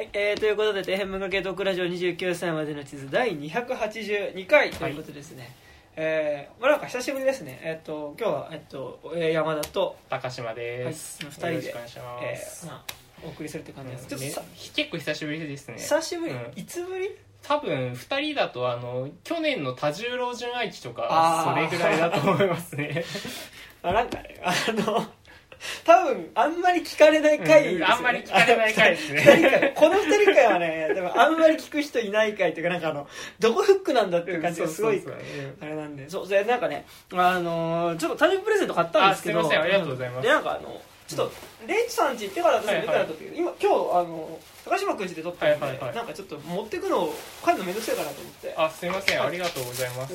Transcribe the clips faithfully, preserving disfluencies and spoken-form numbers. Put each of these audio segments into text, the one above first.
はい、えー、ということで底辺文化系トークラジオにじゅうきゅうさいまでの地図だいにひゃくはちじゅうにかいということですね、はい、えー、まあなんか久しぶりですね。えっ、ー、と今日はえっ、ー、と山田と高島です、 はい、ふたりでよろしくお願いします、 えーまあ、お送りするって感じです、うん、ちょっとさ、 ね、結構久しぶりですね。 久しぶり、 うん、 いつぶり？ 多分ふたりだとあの去年の多重老順愛知とかそれぐらいだと思いますねあ、なんかね、あの多分あんまり聞かれない回ですよね、 うん、あんまり聞かれない回ですねこのふたり会はね、でもあんまり聞く人いない回というか、なんかあのどこフックなんだっていう感じがすごい、うん、そうそうそう、あれなんで、そうでなんかね、あのー、ちょっと誕生日プレゼント買ったんですけど、 あ、すいません、ありがとうございます。 でなんかあのちょっと、うん、レイチさん家行ってから私も見たらとって、はいはい、今今日あの高島くん家で撮ってるんで、はいはいはい、なんかちょっと持ってくのを帰るのめんどくさいかなと思って。 あ、すいません、はい、ありがとうございます。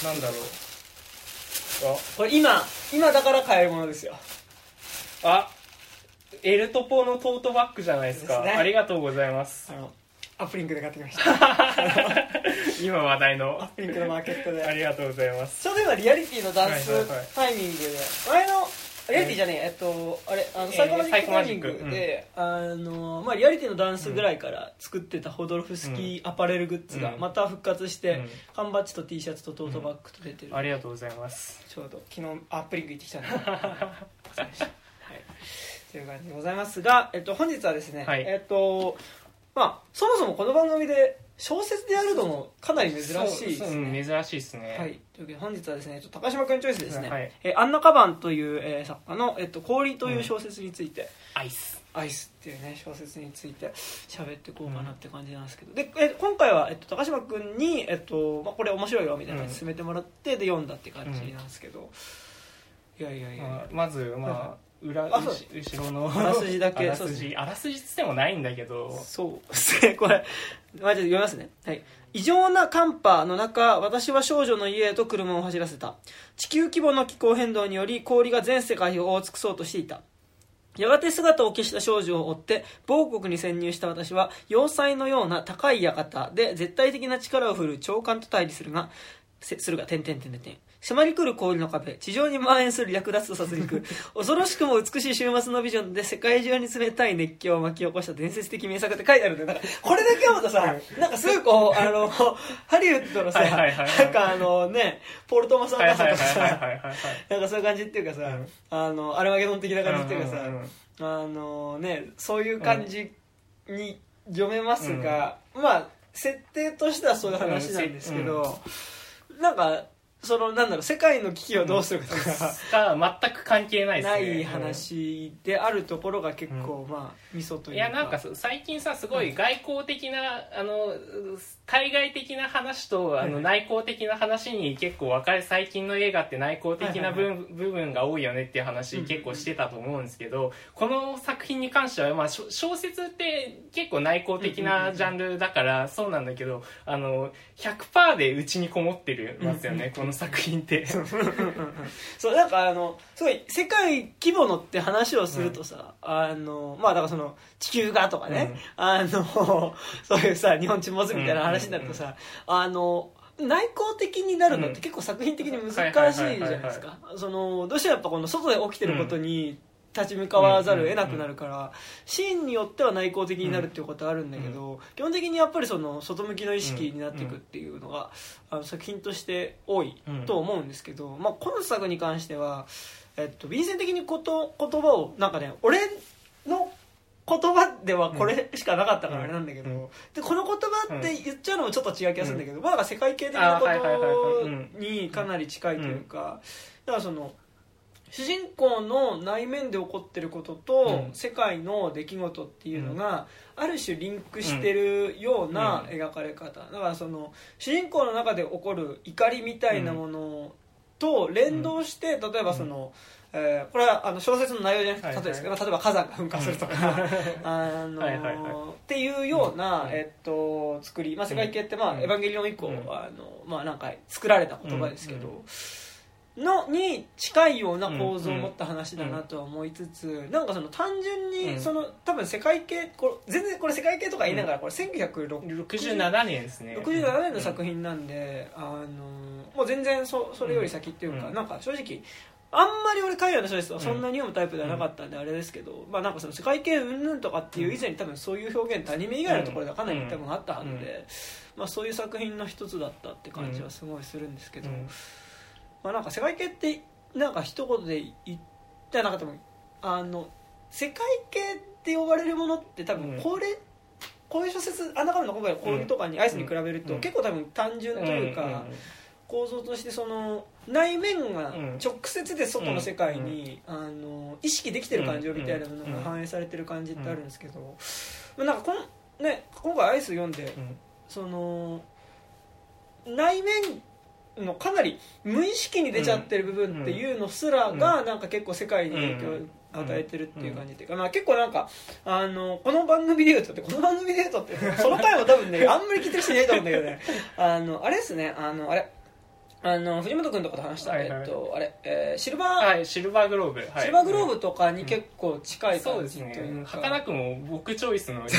なんだろう、 あ、これ今今だから買えるものですよ。 あ、エルトポのトートバッグじゃないですか。ですね、ありがとうございます。 あのアップリンクで買ってきました今話題のアップリンクのマーケットでありがとうございます。 ちょうど今リアリティのダンスタイミングで、はいはいはい、前のリアリティじゃねえ、えっとあれあのサイコマジックタイミングで、うん、あのまあリアリティのダンスぐらいから作ってたホドロフスキーアパレルグッズがまた復活して、うん、缶バッジと T シャツとトートバッグと出てる、 うん、ありがとうございます。 ちょうど昨日アップリンク行ってきたんでという感じでございますが、えっと、本日はですね、はい、えっとまあ、そもそもこの番組で小説でやるのもかなり珍しいですね。 珍しいですね。 はい。というわけで本日はですね、ちょっと高島くんチョイスですね、はい、えー、アンナ・カバンという、えー、作家の、えっと、氷という小説について、うん、 アイスアイスっていうね小説について喋っていこうかなって感じなんですけど、うん、で、えー、今回は、えっと、高島くんに、えっとまあ、これ面白いよみたいな感じで勧めてもらって、うん、で読んだって感じなんですけど、うん、いやいやいや、まあ、 まずまあ、はい、裏後ろのあらすじだけあらすじあらすじっつってもないんだけど、 そうこれマジで読みますね。はい。異常な寒波の中、私は少女の家へと車を走らせた。地球規模の気候変動により氷が全世界を覆い尽くそうとしていた。やがて姿を消した少女を追って某国に潜入した私は、要塞のような高い館で絶対的な力を振るう長官と対峙するがするが点々点々点迫り来る氷の壁、地上に蔓延する略奪と殺戮恐ろしくも美しい終末のビジョンで世界中に冷たい熱狂を巻き起こした伝説的名作って書いてあるんで、なんかこれだけ読むとさ、なんかすごいこうあのハリウッドのさ、はいはいはいはい、なんかあのねポール・トーマス・アンダーソンとかさ、なんかそういう感じっていうかさ、うん、あのアルマゲドン的な感じっていうかさ、うんうんうん、あのねそういう感じに読めますが、うん、まあ設定としてはそういう話なんですけど、うん、なんかそのなんだろう世界の危機をどうするかとか、 うん、全く関係ないですね。 ない話であるところが結構、うん、まあミソというか、 いやなんか最近さすごい外交的な、うん、あの対外的な話とあの内向的な話に結構分かれ、最近の映画って内向的な部、はいはいはい、部分が多いよねっていう話結構してたと思うんですけど、うん、この作品に関しては、まあ、小説って結構内向的なジャンルだからそうなんだけど、あの ひゃくパーセント で内にこもってるますよね、うんうん、この作品ってそうなんかあのすごい世界規模のって話をするとさ、うん、あのまあだからその地球がとかね、うん、あのそういうさ日本沈没みたいな話になるとさ、うんうんうん、あの内向的になるのって結構作品的に難しいじゃないですか。そのどうしてもやっぱこの外で起きてることに、うん立ち向かわざるを得なくなるから、うんうんうん、シーンによっては内向的になるっていうことはあるんだけど、うん、基本的にやっぱりその外向きの意識になっていくっていうのが、うんうん、あの作品として多いと思うんですけど、まあ、今作に関しては、えっと、便箋的にこと言葉をなんかね俺の言葉ではこれしかなかったからあれなんだけど、うん、でこの言葉って言っちゃうのもちょっと違う気がするんだけど、うんまあ、なんか世界系的なことにかなり近いというか、だからその主人公の内面で起こってることと世界の出来事っていうのがある種リンクしてるような描かれ方だから、その主人公の中で起こる怒りみたいなものと連動して例えばそのえー、これはあの小説の内容じゃなくて例えばですけど、はいはい、例えば火山が噴火するとかあのはいはい、はい、っていうような、えっと、作り、まあ、世界系って、まあ、エヴァンゲリオン以降、うん、あのまあ、なんか作られた言葉ですけど、うんうんのに近いような構造を持った話だなとは思いつつ、うんうん、なんかその単純にその多分世界系これ全然これ世界系とか言いながらこれせんきゅうひゃくろくじゅうななねんですねろくじゅうななねんの作品なんで、うん、あのもう全然 そ, それより先っていうか、うん、なんか正直あんまり俺海外の小説はそんなに読むタイプではなかったんであれですけど、うん、まあなんかその世界系云々とかっていう以前に多分そういう表現ってアニメ以外のところではかなり多分あったはずで、うん、まあそういう作品の一つだったって感じはすごいするんですけど、うん、まあなんか世界系ってなんか一言で言ってはなかったもん、あの世界系って呼ばれるものって多分これ、うん、こういう小説アンダーカムの今回の氷とかにアイスに比べると結構多分単純というか構造としてその内面が直接で外の世界にあの意識できてる感情みたいなものが反映されてる感じってあるんですけど、なんかこの、ね、今回アイス読んでその内面のかなり無意識に出ちゃってる部分っていうのすらがなんか結構世界に影響を与えてるっていう感じっていうか、まあ結構なんかあのこの番組で言うとってこの番組で言うとってその回も多分ねあんまり聞いてる人いないと思うんだけどね、あのあれですね、あのあれあの藤本君とかと話した、はいはい、えっとあれ、えー、シルバー、 はい、シルバーグローブ、はい、 シルバーグローブとかに結構近い感じというか、うん、そうですね、 儚くも僕チョイスの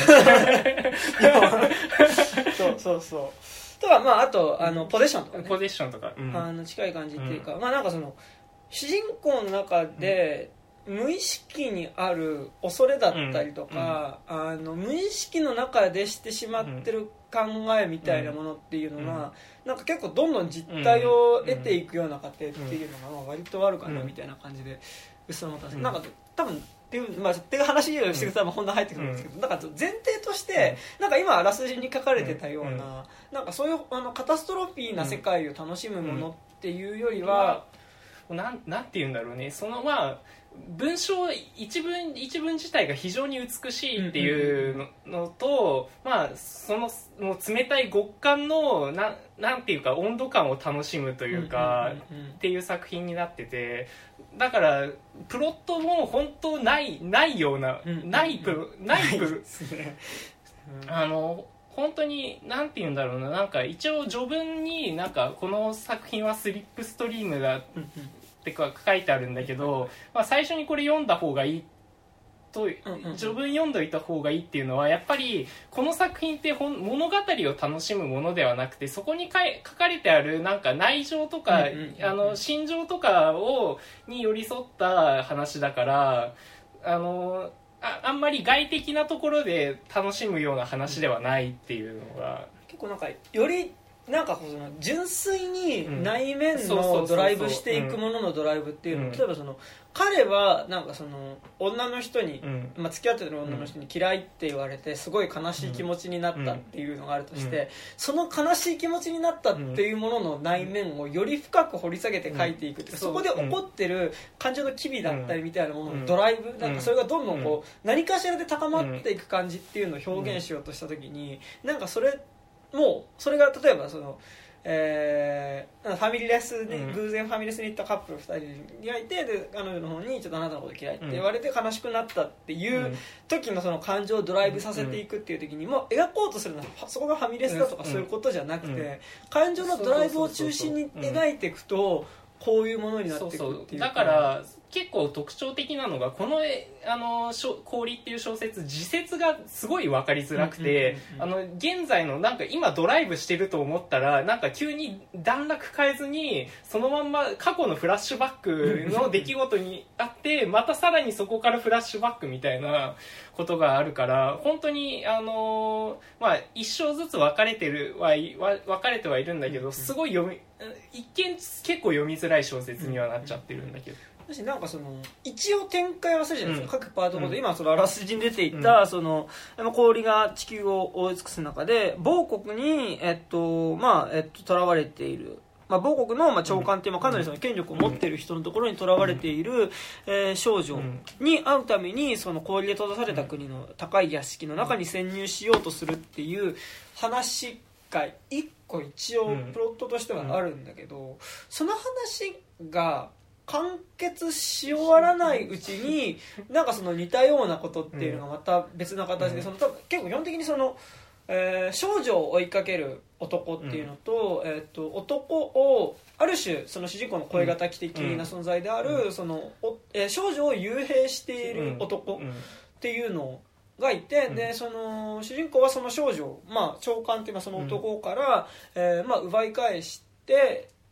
そうそうそうとか、まああとあのポゼッションとか、ね、 ポゼッションとか、うん、 あの近い感じっていうか、うん、まあなんかその主人公の中で、うん、無意識にある恐れだったりとか、うん、あの無意識の中でしてしまってる考えみたいなものっていうのが、うん、なんか結構どんどん実体を得ていくような過程っていうのが割とあるかなみたいな感じでうっすら思ったんですけど、なんか多分っていう、まあ、っていう話をしてくれたら本題入ってくるんですけど、なんか前提としてなんか今あらすじに書かれてたような、なんかそういうあのカタストロフィーな世界を楽しむものっていうよりは、 なんなんて言うんだろうね、そのまあ文章一文一文自体が非常に美しいっていうのと、まあそのもう冷たい極寒のななんていうか温度感を楽しむというかっていう作品になってて、だからプロットも本当ないないようなないプないプあの本当になんて言うんだろうな、なんか一応序文になんかこの作品はスリップストリームだってか書いてあるんだけど、まあ、最初にこれ読んだ方がいいと序文読んどいた方がいいっていうのはやっぱりこの作品って物語を楽しむものではなくて、そこに書かれてあるなんか内情とかあの心情とかをに寄り添った話だから、あの あ, あんまり外的なところで楽しむような話ではないっていうのが結構なんかよりなんかその純粋に内面のドライブしていくもののドライブっていうの、例えばその彼はなんかその女の人に、まあ、付き合ってる女の人に嫌いって言われてすごい悲しい気持ちになったっていうのがあるとして、その悲しい気持ちになったっていうものの内面をより深く掘り下げて書いていくっていうか、そこで起こってる感情の機微だったりみたいなもののドライブ、なんかそれがどんどんこう何かしらで高まっていく感じっていうのを表現しようとした時に、なんかそれもうそれが例えばその、えー、ファミレスに、うん、偶然ファミレスに行ったカップルふたりがいて、で彼女の方にちょっとあなたのこと嫌いって言われて悲しくなったっていう時のその感情をドライブさせていくっていう時にも描こうとするのはそこがファミレスだとかそういうことじゃなくて、感情のドライブを中心に描いていくとこういうものになっていくっていう。 そうそう、だから結構特徴的なのがこのあの氷っていう小説、時節がすごい分かりづらくて、あの現在のなんか今ドライブしてると思ったらなんか急に段落変えずにそのまんま過去のフラッシュバックの出来事にあってまたさらにそこからフラッシュバックみたいなことがあるから、本当にあのまあ一章ずつ分かれてるは分かれてはいるんだけど、すごい読み一見結構読みづらい小説にはなっちゃってるんだけど、 なんかその一応展開はするじゃないですか、うん、各パートごとで、うん、今そのあらすじに出ていた、うん、その氷が地球を覆い尽くす中で某国にえっとまあえっと囚われている、まあ、某国のまあ長官っていう、まあ、かなりその権力を持っている人のところに囚われている、えー、少女に会うためにその氷で閉ざされた国の高い屋敷の中に潜入しようとするっていう話が一個一応プロットとしてはあるんだけど、その話が完結し終わらないうちになんかその似たようなことっていうのがまた別な形で、その多分結構基本的にその、えー、少女を追いかける男っていうのと、えー、と男をある種その主人公の声敵的な存在であるその、えー、少女を幽閉している男っていうのがいて、でその主人公はその少女を、まあ、長官っていうのはその男から、えーまあ、奪い返して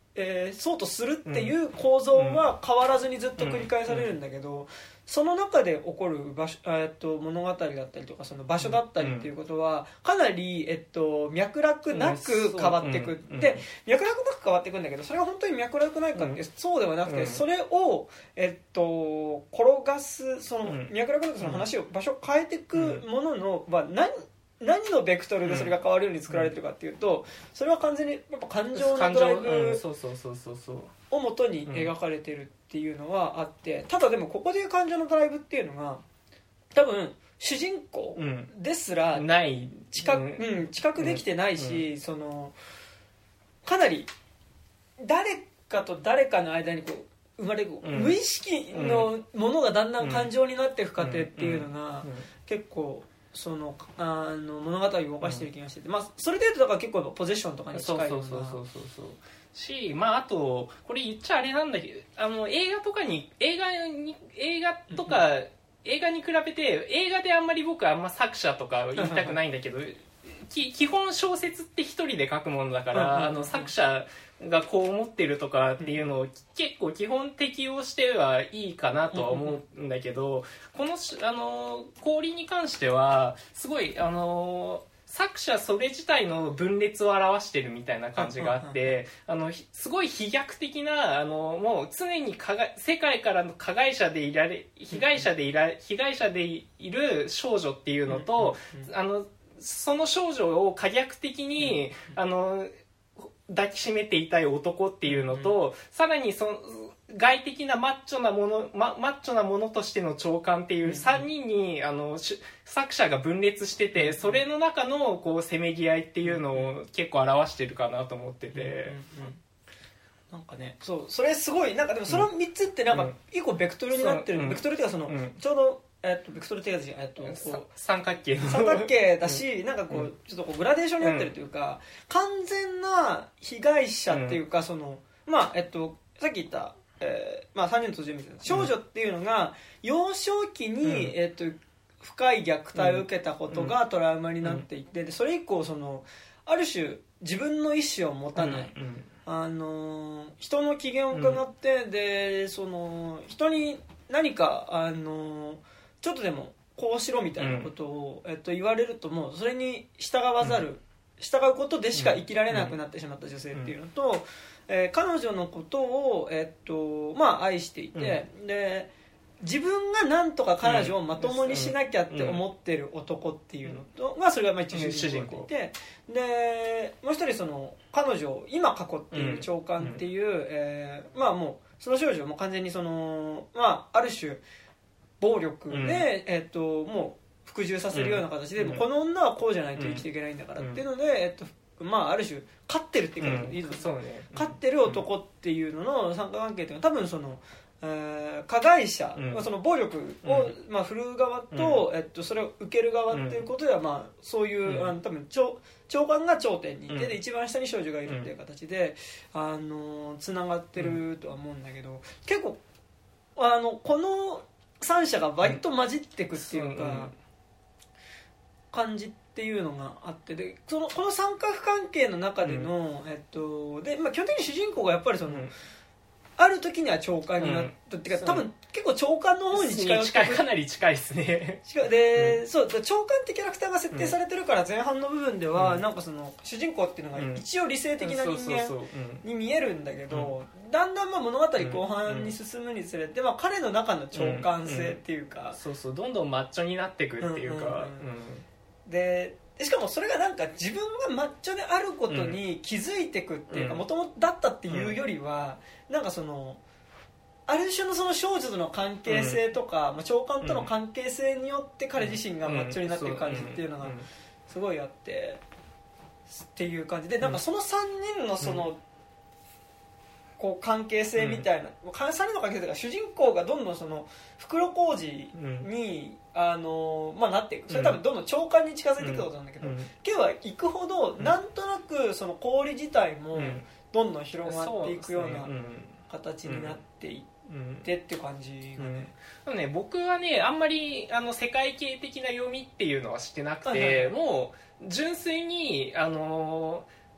えー、そうとするっていう構造は変わらずにずっと繰り返されるんだけど、その中で起こる場所、えっと、物語だったりとかその場所だったりっていうことはかなり、えっと、脈絡なく変わっていく、 うん、 で脈絡なく変わっていくんだけど、それが本当に脈絡ないかってそうではなくて、それを、えっと、転がすその脈絡なくその話を場所を変えていくものの、まあ、何何のベクトルでそれが変わるように作られてるかっていうと、それは完全にやっぱ感情のドライブを元に描かれてるっていうのはあって、ただでもここでいう感情のドライブっていうのが多分主人公ですら知覚、うん、知覚できてないし、そのかなり誰かと誰かの間にこう生まれる無意識のものがだんだん感情になっていく過程っていうのが結構そのあの物語を動かしてる気がしてて、まあ、それでいうとだから結構ポゼッションとかに近いような。 そうそうそうそうそうし、まあ、あとこれ言っちゃあれなんだけど、あの映画とかに映画に映画とか、うん、映画に比べて映画であんまり僕はあんま作者とか言いたくないんだけどき基本小説って一人で書くものだから、あの作者がこう思ってるとかっていうのを結構基本適用してはいいかなとは思うんだけど、このあの氷に関してはすごいあの作者それ自体の分裂を表してるみたいな感じがあって、あのすごい飛躍的なあのもう常に加害世界からの加害者でいられ被害者でいら被害者でいる少女っていうのと、あのその少女を可逆的にあの抱きしめていたい男っていうのと、さらにその外的なマッチョなもの、マ, マッチョなものとしての長官っていうさんにんにあの作者が分裂してて、それの中のこうせめぎ合いっていうのを結構表してるかなと思ってて、うんうんうん、 なんかね、そうそれすごいなんかでもそのみっつってなんか一個ベクトルになってる、うん、ベクトルっていうかその、うん、ちょうどえっと、ベクトルってやつじゃん、えっと、こう三角形三角形だし、うん、なんかこうちょっとこうグラデーションになってるというか、うん、完全な被害者っていうか、うん、そのまあえっとさっき言った、えー、まあさんにんの途中みたいな少女っていうのが幼少期に、うん、えっと深い虐待を受けたことがトラウマになっていて、でそれ以降そのある種自分の意思を持たない、うんうん、あの人の機嫌を伺って、うん、でその人に何かあのちょっとでもこうしろみたいなことを、うんえっと、言われるともうそれに従わざる、うん、従うことでしか生きられなくなってしまった女性っていうのと、うんえー、彼女のことを、えっとまあ、愛していて、うん、で自分がなんとか彼女をまともにしなきゃって思ってる男っていうのと、まあ、それがまあ一応主人公でいて、でもう一人その彼女を今囲っている長官っていう、うんえー、まあもうその少女も完全にその、まあ、ある種暴力で、うんえっと、もう服従させるような形で、うん、もうこの女はこうじゃないと生きていけないんだからっていうので、うんえっとまあ、ある種勝ってるっていうか、うんいいですそうね、 勝ってる男っていうのの三角関係っていうのは多分その、えー、加害者、うんまあ、その暴力を、うんまあ、振るう側と、うんえっと、それを受ける側っていうことでは、まあ、そういう、うん、あの多分長長官が頂点にいて、うん、で一番下に少女がいるっていう形で、うん、あのつながってるとは思うんだけど、結構あのこの三者が割と混じってくっていうか、うん、感じっていうのがあって、でそのこの三角関係の中での、うんえっとでまあ、基本的に主人公がやっぱりその、うん、ある時には長官になった、うん、っていうか多分結構長官の方に近い近いかなり近いですねで、うん、そう長官ってキャラクターが設定されてるから前半の部分では、うん、なんかその主人公っていうのが一応理性的な人間に見えるんだけど、だんだんまあ物語後半に進むにつれて、まあ、彼の中の長官性っていうか、 うんうん、そうそうどんどんマッチョになっていくっていうか、うんうんうんうん、でしかもそれがなんか自分がマッチョであることに気づいていくっていうか、もともとだったっていうよりは、うん、なんかそのある種のその少女との関係性とか、うんまあ、長官との関係性によって彼自身がマッチョになっていく感じっていうのがすごいあってっていう感じで、なんかそのさんにんのそのこう関係性みたいな、うん、さんにんの関係性が主人公がどんどんその袋小路に、うん、あのまあ、なっていく、それ多分どんどん長官に近づいていくことなんだけど、うん、今日は行くほどなんとなくその氷自体もどんどん広がっていくような形になっていってっていう感じがね、 うん、でもね僕はねあんまりあの世界系的な読みっていうのはしてなくて、もう純粋にあの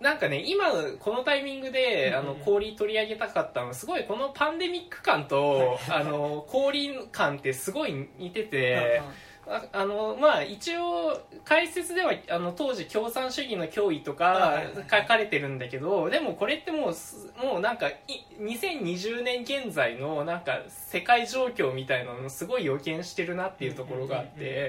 なんかね今このタイミングで、うん、あの氷取り上げたかったのはすごいこのパンデミック感とあの氷感ってすごい似ててあ, あのまあ一応解説ではあの当時共産主義の脅威とか書かれてるんだけど、でもこれってもうもうなんかにせんにじゅうねん現在のなんか世界状況みたいなのをすごい予見してるなっていうところがあって、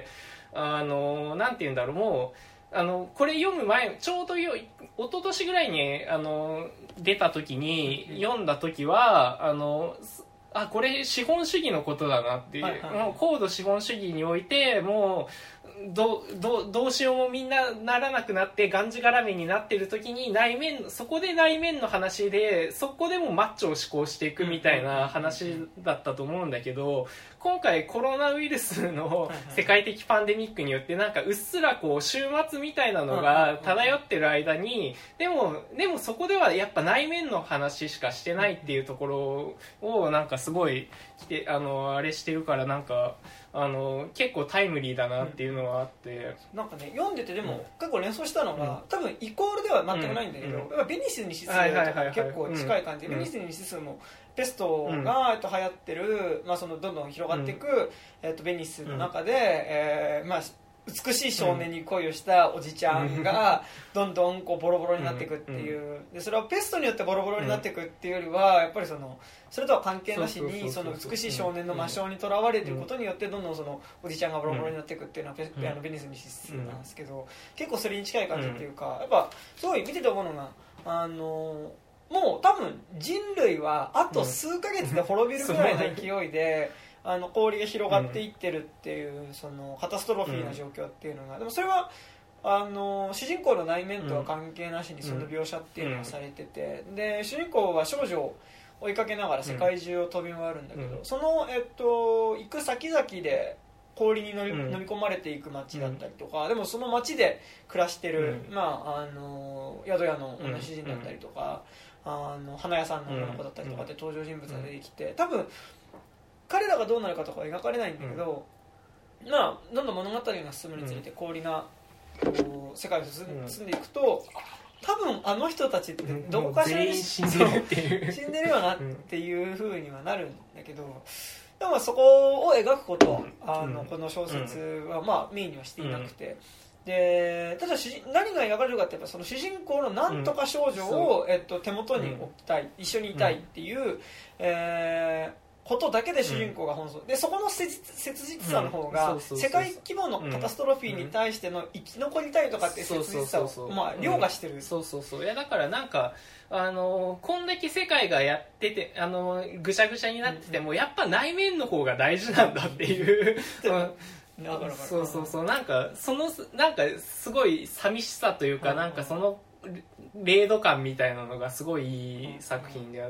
あのなんて言うんだろう、もうあのこれ読む前ちょうどよ一昨年ぐらいにあの出た時に読んだ時はあのあこれ資本主義のことだなっていう、はいはい、もう高度資本主義においてもう ど, ど, どうしようもみんなならなくなってがんじがらめになってる時に内面そこで内面の話でそこでもマッチョを志向していくみたいな話だったと思うんだけど、今回コロナウイルスの世界的パンデミックによってなんかうっすらこう終末みたいなのが漂ってる間にでもでもそこではやっぱ内面の話しかしてないっていうところをなんかすごいあのあれしてるからなんかあの結構タイムリーだなっていうのはあって、 うん、なんかね読んでてでも、うん、結構連想したのが、うん、多分イコールでは全くないんだけど、うん、ベニスに指数とか結構近い感じで、ベニスに指数もペストが、えっと、流行ってる、まあ、そのどんどん広がっていく、うんえっと、ベニスの中で、えーまあ美しい少年に恋をしたおじちゃんがどんどんこうボロボロになっていくっていうで、それはペストによってボロボロになっていくっていうよりはやっぱりそのそれとは関係なしにその美しい少年の魔性にとらわれていることによってどんどんそのおじちゃんがボロボロになっていくっていうのはペ、あのベニスに指数なんですけど、結構それに近い感じっていうかやっぱすごい見てて思うのがあのもう多分人類はあと数ヶ月で滅びるぐらいの勢いであの氷が広がっていってるっていう、うん、そのカタストロフィーな状況っていうのが、うん、でもそれはあの主人公の内面とは関係なしにその描写っていうのがされてて、うん、で主人公は少女を追いかけながら世界中を飛び回るんだけど、うん、その、えっと、行く先々で氷に乗り、うん、飲み込まれていく街だったりとか、うん、でもその街で暮らしてる、うんまあ、あの宿屋の女主人だったりとか、うん、あの花屋さんの女の子だったりとかって登場人物が出てきて、多分彼らがどうなるかとかは描かれないんだけど、うん、まあどんどん物語が進むにつれて氷なこう世界を進んでいくと、多分あの人たちってどこかしらに死んでるっていう死んでるよなっていう風にはなるんだけど、でもそこを描くことはあのこの小説はまあメインにはしていなくて、でただ何が描かれるかってやっぱその主人公のなんとか少女を、えっと、手元に置きたい、一緒にいたいっていう、えーことだけで主人公が奔走、うん、でそこの切実さの方が世界規模のカタストロフィーに対しての生き残りたいとかっていう切実さをまあ凌駕してる。 そうそうそう。いやだからなんかあのこんだけ世界がやっててあのぐしゃぐしゃになってても、うん、やっぱ内面の方が大事なんだっていうそうそうそう、なんかそのなんかすごい寂しさというか、うん、なんかその零度感みたいなのがすごいいい作品であって、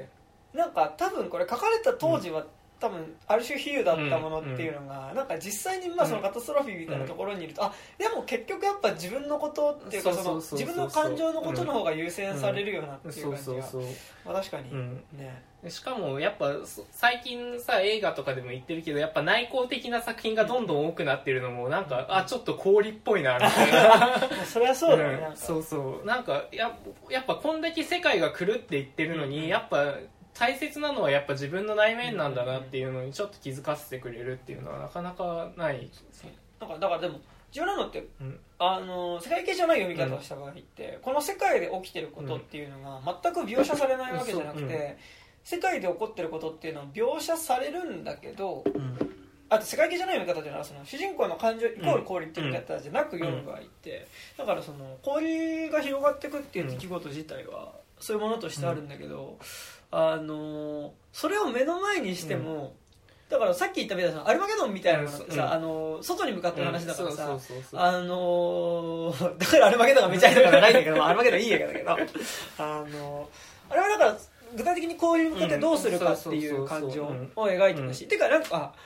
なんか多分これ書かれた当時は、うん、多分ある種比喩だったものっていうのが、うん、なんか実際にまあそのカタストロフィーみたいなところにいると、うん、あでも結局やっぱ自分のことっていうかその自分の感情のことの方が優先されるよなっていう感じが確かに、うん、ね。 しかもやっぱ最近さ映画とかでも言ってるけどやっぱ内向的な作品がどんどん多くなってるのもなんかあちょっと氷っぽいなみたいなそれはそうだね、 うん、そうそうなんかややっぱこんだけ世界が狂っていってるのに、うん、やっぱ大切なのはやっぱ自分の内面なんだなっていうのにちょっと気づかせてくれるっていうのはなかなかない。 だからだからでも重要なのって、うん、あの世界系じゃない読み方をした場合って、うん、この世界で起きてることっていうのが全く描写されないわけじゃなくて、うん、世界で起こってることっていうのは描写されるんだけど、うん、あと世界系じゃない読み方というのはその主人公の感情イコール氷っていう読み方じゃなく読む場合って、だからその氷が広がっていくっていう出来事自体はそういうものとしてあるんだけど、あのそれを目の前にしても、うん、だからさっき言ったみたいなアルマゲドンみたいなのさ、うん、あの外に向かってる話だからさ、あのだからアルマゲドンがめちゃくちゃ長いんだけどアルマゲドンいいやけどあのあれはだから具体的にこういう向かってどうするかっていう感情を描いてたし、てかなんか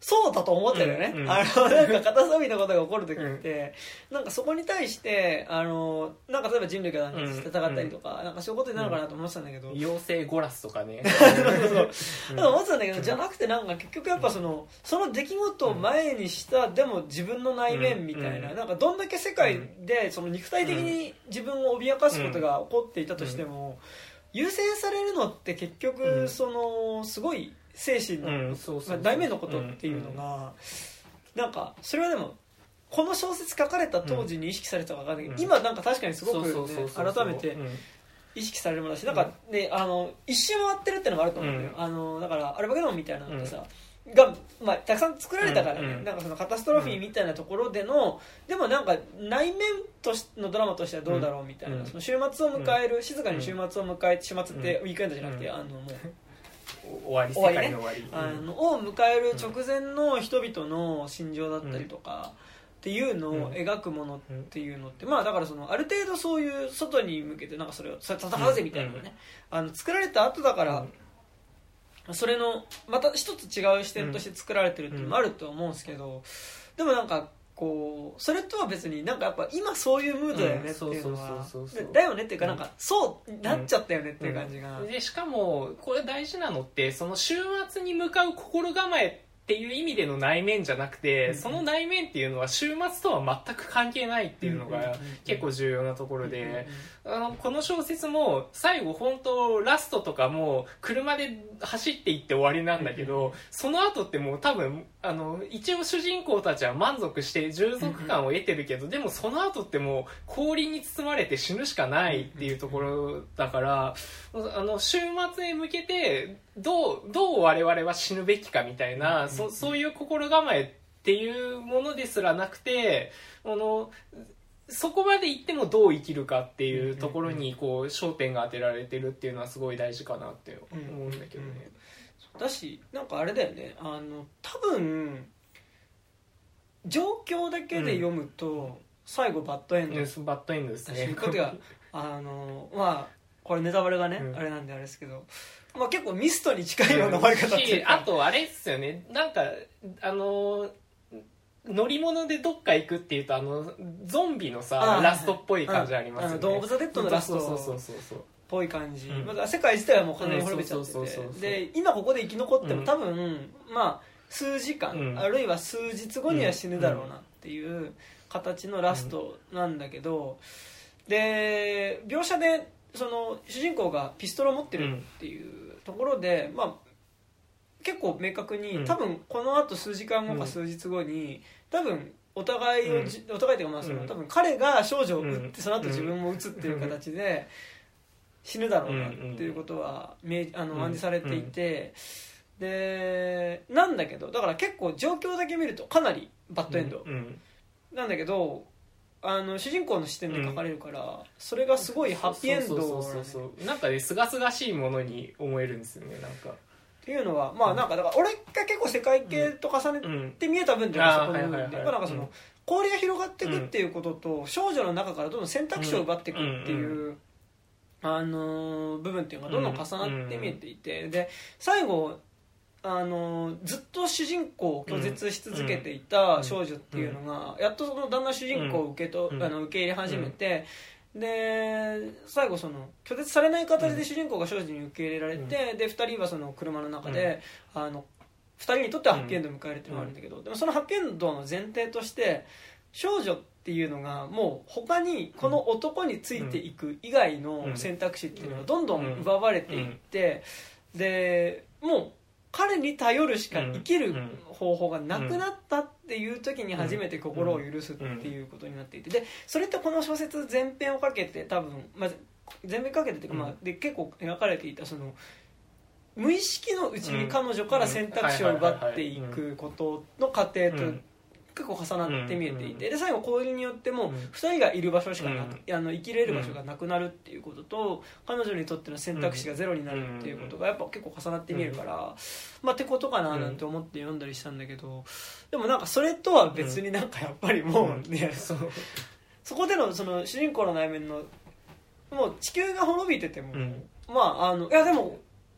そうだと思ってるよね、 うんうん、 あのなんかカタストロフィーのことが起こる時って、うん、なんかそこに対してあのなんか例えば人類が戦ったりとか、うん、なんかそういうことになるのかなと思ってたんだけど、 妖精ゴラスとかねそうそう、思ってたんだけど、じゃなくてなんか結局やっぱそのその出来事を前にしたでも自分の内面みたいな、なんかどんだけ世界でその肉体的に自分を脅かすことが起こっていたとしても、優先されるのって結局そのすごい精神の大面のことっていうのがなんかそれはでもこの小説書かれた当時に意識されたか分かんないけど、今なんか確かにすごくね改めて意識されるものだし、なんかねあの一周回ってるっていうのもあると思うんだよ、あのだからアルバゲドンみたいなのってさが、まあ、たくさん作られたからね、うんうん、なんかそのカタストロフィーみたいなところでの、うん、でもなんか内面としのドラマとしてはどうだろうみたいな、うん、その週末を迎える、うん、静かに週末を迎えて、週末ってウィークエンドじゃなくて、うん、あのもう終わり、世界の終わり、ね、 あのを迎える直前の人々の心情だったりとか、っていうのを描くものっていうのって、まあだからそのある程度そういう外に向けてなんかそれを戦うぜみたいなのね、あの作られた後だから、それのまた一つ違う視点として作られてるっていうのもあると思うんですけど、でもなんかこうそれとは別になんかやっぱ今そういうムードだよねっていうのはだよねっていうかなんかそうなっちゃったよねっていう感じが、 でしかもこれ大事なのってその週末に向かう心構えっていう意味での内面じゃなくて、うん、その内面っていうのは週末とは全く関係ないっていうのが結構重要なところで、あのこの小説も最後本当ラストとかも車で走っていって終わりなんだけど、その後ってもう多分あの一応主人公たちは満足して充足感を得てるけど、でもその後ってもう氷に包まれて死ぬしかないっていうところだから、あの週末へ向けてどう、どう我々は死ぬべきかみたいな、そ, そういう心構えっていうものですらなくて、あのそこまで行ってもどう生きるかっていうところにこう焦点が当てられてるっていうのはすごい大事かなって思うんだけどね、 うんうん、だしなんかあれだよね、あの多分状況だけで読むと、うん、最後バッドエンド、 バッドエンドですね。 ことがあのまあこれネタバレがね、うん、あれなんであれですけど、まあ、結構ミストに近いような終わり方っていうか、 あとあれですよね、なんかあの乗り物でどっか行くっていうとあのゾンビのさラストっぽい感じありますよね。 ドーブ・ザ・デッドのラストっぽい感じ、まだ世界自体はもう完全に滅びちゃってて、で今ここで生き残っても多分、うん、まあ数時間、うん、あるいは数日後には死ぬだろうなっていう形のラストなんだけど、で描写でその主人公がピストルを持ってるっていうところで、まあ結構明確に、多分このあと数時間後か数日後に多分お互いを、うん、お互いというかまあその、うん、多分彼が少女を撃ってその後自分も撃つっていう形で死ぬだろうなっていうことはあの暗示されていて、でなんだけどだから結構状況だけ見るとかなりバッドエンドなんだけど、あの主人公の視点で書かれるから、うん、それがすごいハッピーエンドなんかねすがすがしいものに思えるんですよね。なんかっていうのはまあなんかだから俺が結構世界系と重ねて見えた分ではそこの部分でなんかその氷が広がっていくっていうことと少女の中からどんどん選択肢を奪っていくっていうあの部分っていうのがどんどん重なって見えていて、で最後あのずっと主人公を拒絶し続けていた少女っていうのがやっとそのだんだん主人公を受けとあの受け入れ始めて、で最後その拒絶されない形で主人公が少女に受け入れられて、うん、でふたりはその車の中で、うん、あのふたりにとってはハッピーエンドを迎えるっていうのがあるんだけど、でもそのハッピーエンドの前提として少女っていうのがもう他にこの男についていく以外の選択肢っていうのがどんどん奪われていって、でもう彼に頼るしか生きる方法がなくなったっていう時に初めて心を許すっていうことになっていて、でそれってこの小説全編をかけて多分、まあ、全編かけてっていうか、まあ、で結構描かれていたその無意識のうちに彼女から選択肢を奪っていくことの過程と結構重なって見えていて、で最後氷によってもふたりがいる場所しかなく、あの生きれる場所がなくなるっていうことと彼女にとっての選択肢がゼロになるっていうことがやっぱ結構重なって見えるから、まあってことかななんて思って読んだりしたんだけど、でもなんかそれとは別になんかやっぱりもうね、そ, そこでのその主人公の内面のもう地球が滅びてても、まああのいやでも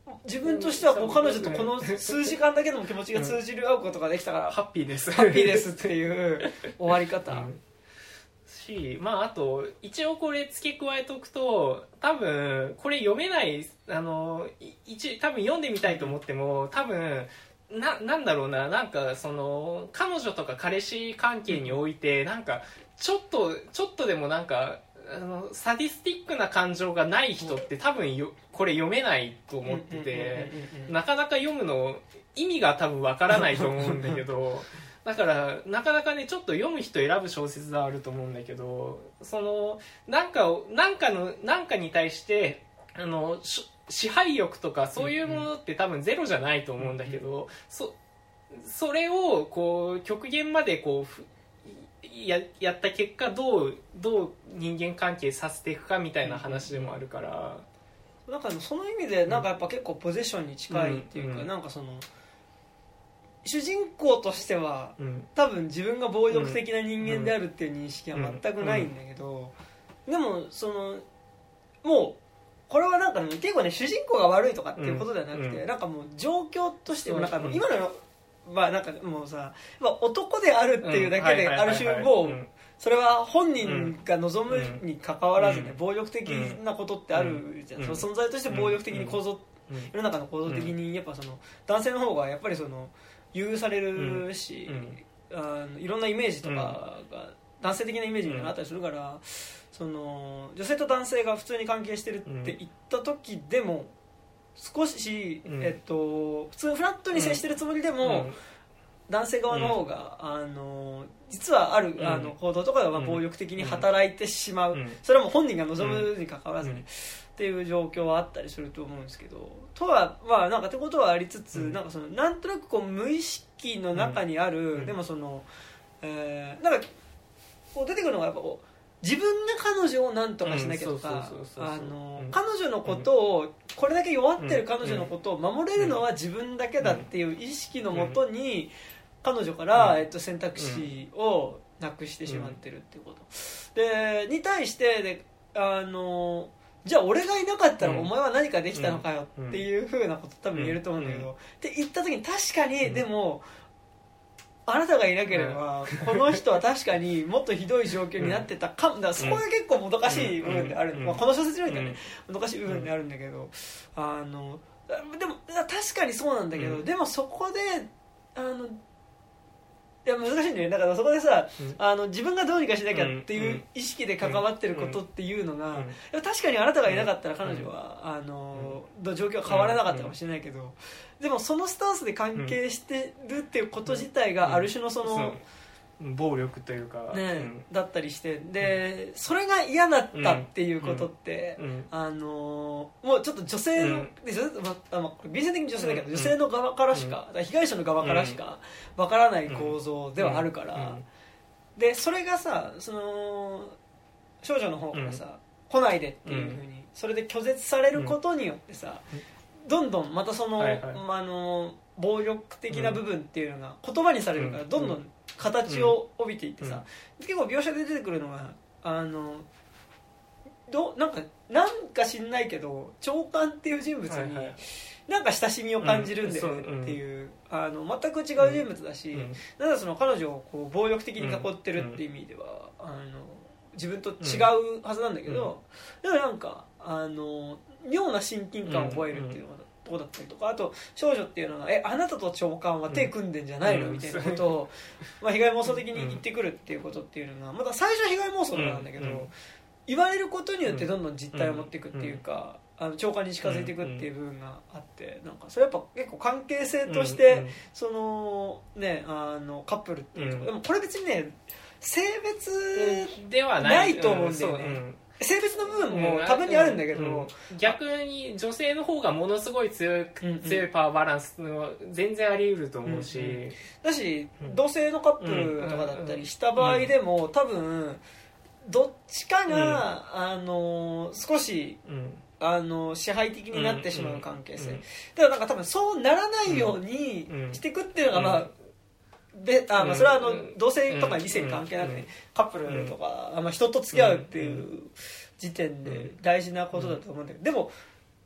自分としてはもう彼女とこの数時間だけでも気持ちが通じる合うことができたから、 ハッピーですハッピーですっていう終わり方、 うんし、まあ、あと一応これ付け加えておくと、多分これ読めないあの一多分読んでみたいと思っても多分な, なんだろうななんかその彼女とか彼氏関係においてなんかちょっとちょっとでもなんかあのサディスティックな感情がない人って多分よこれ読めないと思ってて、なかなか読むの意味が多分わからないと思うんだけどだからなかなかねちょっと読む人選ぶ小説ではあると思うんだけど、そのなんかをなんかのなんかに対してあの支配欲とかそういうものって多分ゼロじゃないと思うんだけど、そそれをこう極限までこうや, やった結果どうどう人間関係させていくかみたいな話でもあるから、 なんかその意味でなんかやっぱ結構ポゼッションに近いっていうか、なんかその主人公としては、うん、多分自分が暴力的な人間であるっていう認識は全くないんだけど、うんうん、でもそのもうこれはなんか、ね、結構ね主人公が悪いとかっていうことではなくて、うん、なんかもう状況としてもなんかもう今のまあなんかもうさ男であるっていうだけである種もうそれは本人が望むに関わらずね、暴力的なことってあるじゃん、その存在として暴力的に構造、世の中の構造的にやっぱその男性の方がやっぱりその優遇されるし、あのいろんなイメージとかが男性的なイメージがあったりするから、その女性と男性が普通に関係してるって言った時でも少し、えっと、普通フラットに接してるつもりでも、男性側の方が、あの実はある、あの行動とかがまあ暴力的に働いてしまう、それはもう本人が望むに関わらずね、っていう状況はあったりすると思うんですけど、とはまあなんかってことはありつつ、なんかそのなんとなくこう無意識の中にある、でもその、えー、なんかこう出てくるのがやっぱこう自分が彼女を何とかしなきゃとか、彼女のことを、これだけ弱ってる彼女のことを守れるのは自分だけだっていう意識のもとに彼女から、えっと、選択肢をなくしてしまってるっていうことで、に対してであのじゃあ俺がいなかったらお前は何かできたのかよっていう風なこと多分言えると思うんだけど、って言った時に確かにでもあなたがいなければこの人は確かにもっとひどい状況になってたかも、だからそこが結構もどかしい部分である、まあ、この小説においてはねもどかしい部分であるんだけど、あのでも確かにそうなんだけど、でもそこであのいや難しいんだよね。だからそこでさ、うん、あの自分がどうにかしなきゃっていう意識で関わってることっていうのが、うん、確かにあなたがいなかったら彼女は、うん、あの状況は変わらなかったかもしれないけど、でもそのスタンスで関係してるっていうこと自体がある種のその、 うん、暴力というか、 ねうん、だったりしてで、それが嫌だったっていうことって、うんうん、あのもうちょっと女性の、うんまあまあ、ビジネス的に女性だけど、女性の側からしか、うん、被害者の側からしかわからない構造ではあるから、うん、でそれがさその少女の方からさ、うん、来ないでっていうふうにそれで拒絶されることによってさ、どんどんまたその、はいはいあの暴力的な部分っていうのが言葉にされるからどんどん形を帯びていってさ、うん、結構描写で出てくるのがあのどなんかなんか知んないけど長官っていう人物になんか親しみを感じるんだよねっていう、うん、あの全く違う人物だし、うん、なんかその彼女をこう暴力的に囲ってるっていう意味では、うん、あの自分と違うはずなんだけど、うん、でもなんかあの妙な親近感を覚えるっていうのがとこだったりとか、あと少女っていうのがえあなたと長官は手組んでんじゃないの、うん、みたいなことを、まあ、被害妄想的に言ってくるっていうことっていうのがまだ最初は被害妄想なんだけど、うん、言われることによってどんどん実態を持っていくっていうか、あの長官に近づいていくっていう部分があって、なんかそれやっぱ結構関係性として、そのねあのカップルっていうところ、でもこれ別にね性別ではないと思うんだよね。性別の部分も多分にあるんだけど、うんうん、 逆に女性の方がものすごい強い、うんうん、強いパワーバランスの全然あり得ると思うし、うんうん、 だし、うん、同性のカップルとかだったりした場合でも、うん、多分どっちかが、うん、あの少し、うんあの支配的になってしまう関係性、うんうん、だからなんか多分そうならないようにしていくっていうのが、まあであまあそれはあの同性とか異性に関係なくね、カップルとか、まあ、人と付き合うっていう時点で大事なことだと思うんだけど、でも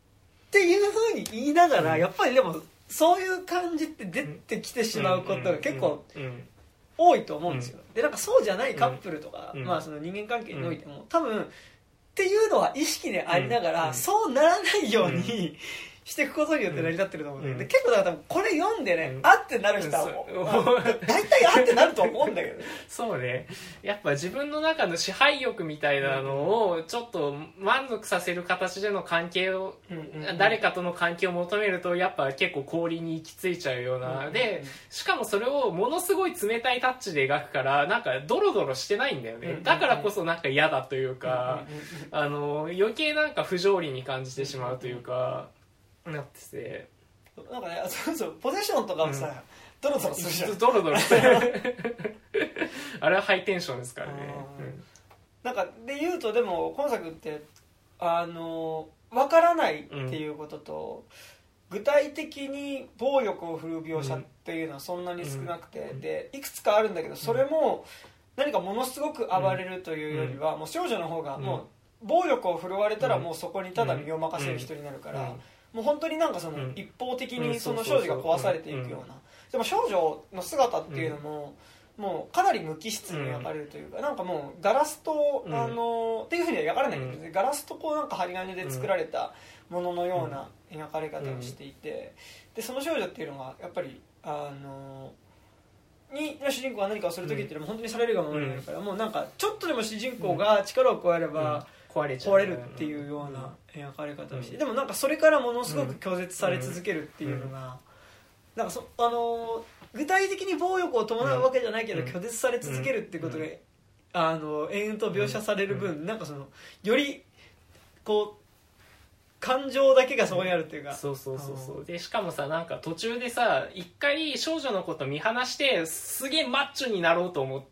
っていう風に言いながら、 うん、 やっぱりでもそういう感じって出てきてしまうことが結構多いと思うんですよ。でなんかそうじゃないカップルとか、まあその人間関係においても多分っていうのは意識でありながら、うん、そうならないように、うん、していくことによって成り立ってると思うんだけど、うん、結構だから多分これ読んでね、うん、あってなる人はもう、まあ、大体あってなると思うんだけどね。 そうね、やっぱ自分の中の支配欲みたいなのをちょっと満足させる形での関係を、うんうんうん、誰かとの関係を求めるとやっぱ結構氷に行き着いちゃうような、うんうん、でしかもそれをものすごい冷たいタッチで描くからなんかドロドロしてないんだよね、うんうんうん、だからこそなんか嫌だというか、うんうんうん、あの余計なんか不条理に感じてしまうというか、なってて、 なんかね、そうそうポゼッションとかもさ、うん、ドロドロするじゃん。 ドロドロあれはハイテンションですからね、うん、 なんかで言うとでも今作ってあの分からないっていうことと、うん、具体的に暴力を振るう描写っていうのはそんなに少なくて、うん、でいくつかあるんだけどそれも何かものすごく暴れるというよりは、うん、もう少女の方がもう暴力を振るわれたらもうそこにただ身を任せる人になるから、うんうんもう本当になんかその一方的にその少女が壊されていくような、でも少女の姿っていうのももうかなり無機質に描かれるというか、なんかもうガラスとあのっていうふうには描かれないけど、ガラスとこうなんか針金で作られたもののような描かれ方をしていて、でその少女っていうのがやっぱりあのに主人公が何かをする時っていうのも本当にされるがままになるから、もうなんかちょっとでも主人公が力を加えれば壊れちゃう、壊れるっていうような描かれ方をして、うん、でもなんかそれからものすごく拒絶され続けるっていうのが、うん、なんかそあの具体的に暴力を伴うわけじゃないけど、うん、拒絶され続けるっていうことが、うん、あの延々と描写される分、うん、なんかそのよりこう感情だけがそこにあるっていうか、 そうそうそうそうでしかもさなんか途中でさ一回少女のこと見放してすげえマッチョになろうと思って、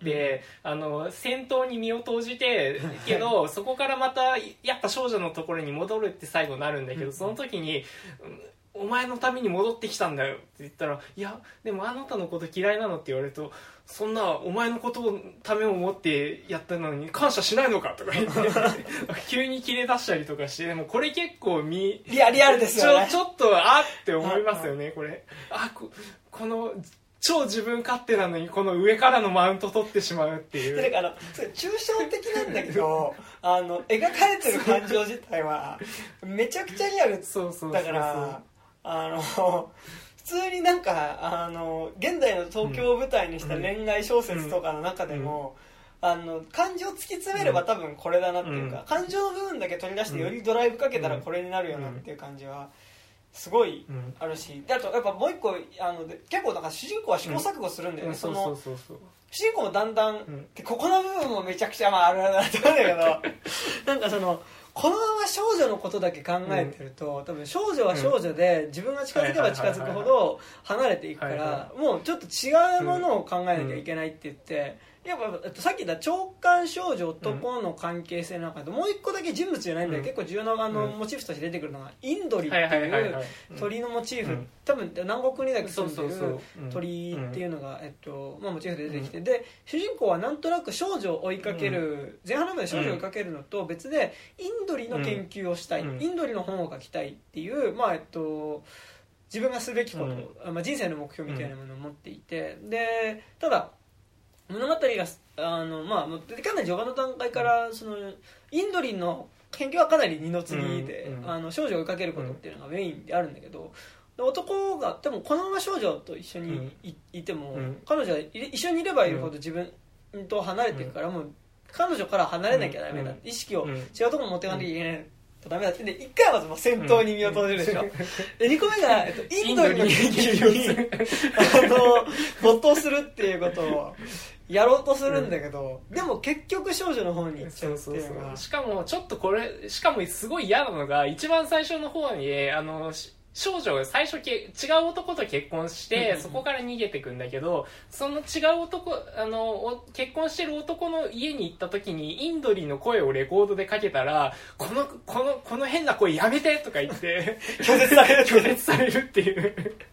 うん、あの戦闘に身を投じてけどそこからまたやっぱ少女のところに戻るって最後なるんだけど、うん、その時にお前のために戻ってきたんだよって言ったら、いやでもあなたのこと嫌いなのって言われると、そんなお前のことをためを思ってやったのに感謝しないのかとか言って急に切れ出したりとかして、でもこれ結構みリアリアルですよね。 ちょ、ちょっとあって思いますよねこれ。あ こ, この超自分勝手なのにこの上からのマウント取ってしまうっていう。 だからそれ抽象的なんだけどあの描かれてる感情自体はめちゃくちゃリアル。 そうそうそうそう、 だからあの普通になんかあの現代の東京を舞台にした恋愛小説とかの中でも、うんうん、あの感情を突き詰めれば多分これだなっていうか、うん、感情の部分だけ取り出してよりドライブかけたらこれになるよなっていう感じはすごいあるし、であとやっぱもう一個あので結構なんか主人公は試行錯誤するんだよね。その主人公もだんだん、うん、でここの部分もめちゃくちゃ、まあ、あるあるだと思うんだけどなんかそのこのまま少女のことだけ考えてると、うん、多分少女は少女で自分が近づけば近づくほど離れていくから、もうちょっと違うものを考えなきゃいけないって言って、やっぱさっき言った長官少女男の関係性の中でもう一個だけ人物じゃないんだけど、結構重要なあのモチーフとして出てくるのがインドリっていう鳥のモチーフ、多分南国にだけ住んでる鳥っていうのが、えっとまあ、モチーフで出てきて、で主人公はなんとなく少女を追いかける、前半の部分で少女を追いかけるのと別でインドリの研究をしたい、インドリの本を書きたいっていう、まあえっと自分がすべきこと、まあ、人生の目標みたいなものを持っていて、でただ物語があの、まあ、かなり序盤の段階からそのインドリンの研究はかなり二の次で、うんうん、あの少女を追いかけることっていうのがメインであるんだけど、男がでもこのまま少女と一緒に い,、うん、いても、うん、彼女は一緒にいればいるほど自分と離れていくから、もう彼女から離れなきゃダメだ、うん、意識を違うところに持っていかなきゃいけない、うんダメだってでいっかいはまず戦闘に身を投じるでしょ、うん、でにこめが、えっと、インドリの研究にあの没頭するっていうことをやろうとするんだけど、うん、でも結局少女の方に行っちゃうっていうのが、 しかもちょっとこれしかもすごい嫌なのが一番最初の方にあの少女が最初け違う男と結婚して、うん、そこから逃げてくんだけど、その違う男あの結婚してる男の家に行った時にインドリの声をレコードでかけたら、このこのこの変な声やめてとか言って拒絶される拒絶されるっていう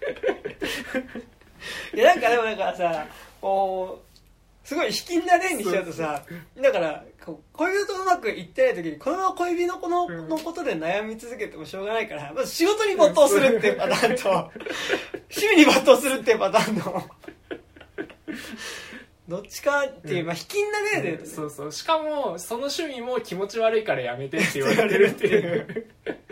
いやなんかでもなんかさこうすごい卑近な例にしちゃうとさ、だからこう恋人とうまくいってない時にこのまま恋人の子の,、のことで悩み続けてもしょうがないからまず仕事に没頭するっていうパターンと趣味に没頭するっていうパターンのどっちかっていう、まあ、引きん投げで、ねうん、そうそうしかもその趣味も気持ち悪いからやめてって言われてるっていう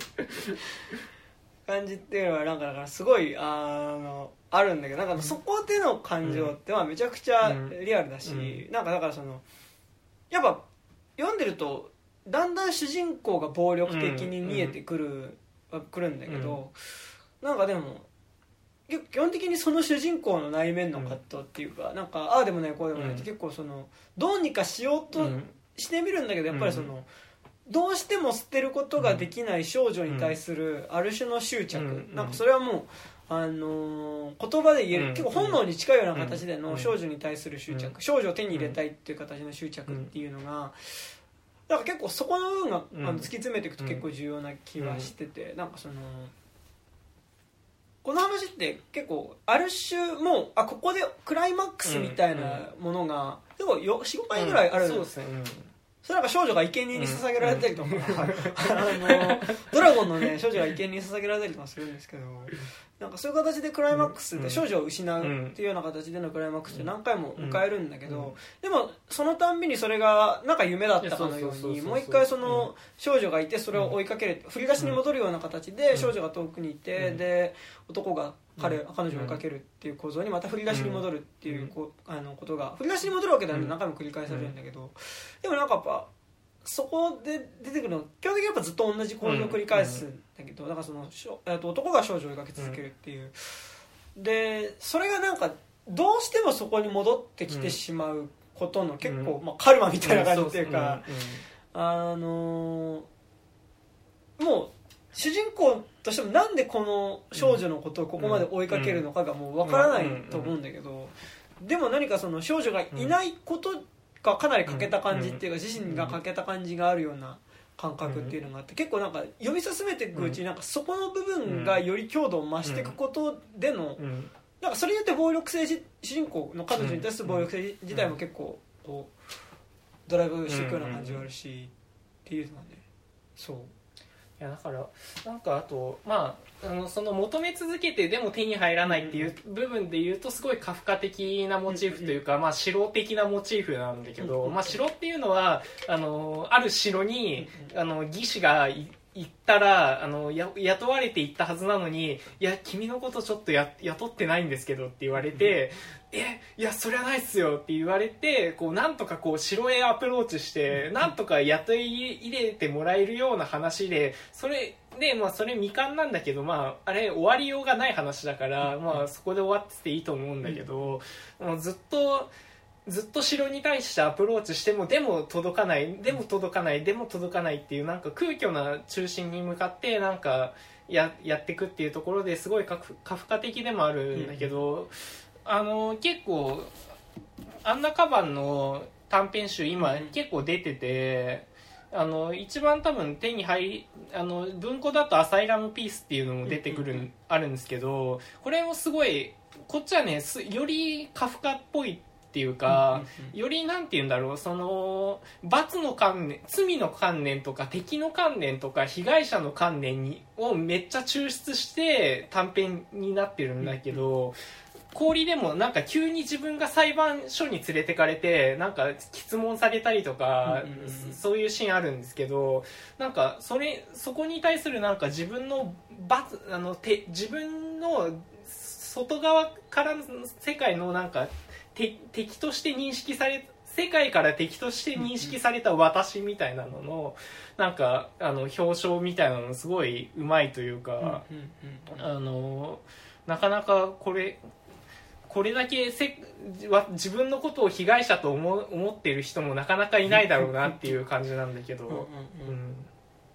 感じっていうのはなんかだからすごいあのあるんだけどなんかそこでの感情ってまあめちゃくちゃリアルだし、うん、なんかだからそのやっぱ読んでるとだんだん主人公が暴力的に見えてくる、うん、くるんだけど、うん、なんかでも基本的にその主人公の内面の葛藤っていうか、うん、なんかああでもないこうでもないって結構そのどうにかしようとしてみるんだけどやっぱりそのどうしても捨てることができない少女に対するある種の執着、うん、なんかそれはもうあのー、言葉で言える、うん、結構本能に近いような形での少女に対する執着、うん、少女を手に入れたいっていう形の執着っていうのがだから結構そこの部分が、うん、あの突き詰めていくと結構重要な気はしてて、うん、なんかそのこの話って結構ある種もうあここでクライマックスみたいなものが結構 よん,ご かいぐらいある、うん、そうですね、うんそれなんか少女が生贄に捧げられたりとか、うん、あのドラゴンのね少女が生贄に捧げられたりとかするんですけどなんかそういう形でクライマックスで少女を失うっていうような形でのクライマックスって何回も迎えるんだけどでもそのたんびにそれがなんか夢だったかのようにもう一回その少女がいてそれを追いかける振り出しに戻るような形で少女が遠くにいてで男が彼彼女を追いかけるっていう構造にまた振り出しに戻るっていうこあのことが振り出しに戻るわけではなく何回も繰り返されるんだけどでもなんかやっぱそこで出てくるの基本的にやっぱずっと同じ構造を繰り返すんだけどだからその男が少女を追いかけ続けるっていうでそれがなんかどうしてもそこに戻ってきてしまうことの結構まあカルマみたいな感じっていうかあのもう主人公としてもなんでこの少女のことをここまで追いかけるのかがもう分からないと思うんだけどでも何かその少女がいないことがかなり欠けた感じっていうか自身が欠けた感じがあるような感覚っていうのがあって結構なんか読み進めていくうちになんかそこの部分がより強度を増していくことでのなんかそれによって暴力性主人公の彼女に対する暴力性自体も結構こうドライブしていくような感じがあるしっていうのはねそういやだからなんかあとまああのその求め続けてでも手に入らないっていう部分で言うとすごいカフカ的なモチーフというか、まあ、城的なモチーフなんだけど、まあ、城っていうのはあのある城にあの義士がい行ったらあのや雇われて行ったはずなのにいや君のことちょっとや雇ってないんですけどって言われてえいやそりゃないっすよって言われてこうなんとかこう城へアプローチしてなんとか雇い入れてもらえるような話でそれで、まあ、それ未完なんだけど、まあ、あれ終わりようがない話だから、まあ、そこで終わってていいと思うんだけど、もうずっとずっと城に対してアプローチしてもでも届かないでも届かないでも届かないっていうなんか空虚な中心に向かってなんか や, やっていくっていうところですごいカフカフカ的でもあるんだけど、うん、あの結構アンナ・カバンの短編集今結構出てて、あの一番多分手に入りあの文庫だとアサイラムピースっていうのも出てくる、うん、あるんですけどこれもすごいこっちはねよりカフカっぽいっていうか、よりなんて言うんだろうその罰の観念罪の観念とか敵の観念とか被害者の観念にをめっちゃ抽出して短編になってるんだけど、氷でもなんか急に自分が裁判所に連れてかれてなんか質問されたりとか、うんうん、そういうシーンあるんですけどなんかそれそこに対するなんか自分の罰あのて自分の外側からの世界のなんかて敵として認識され世界から敵として認識された私みたいなののなんかあの表彰みたいなのすごいうまいというか、あのなかなかこれこれだけせ自分のことを被害者と 思, 思っている人もなかなかいないだろうなっていう感じなんだけど、うんうんうんうんね、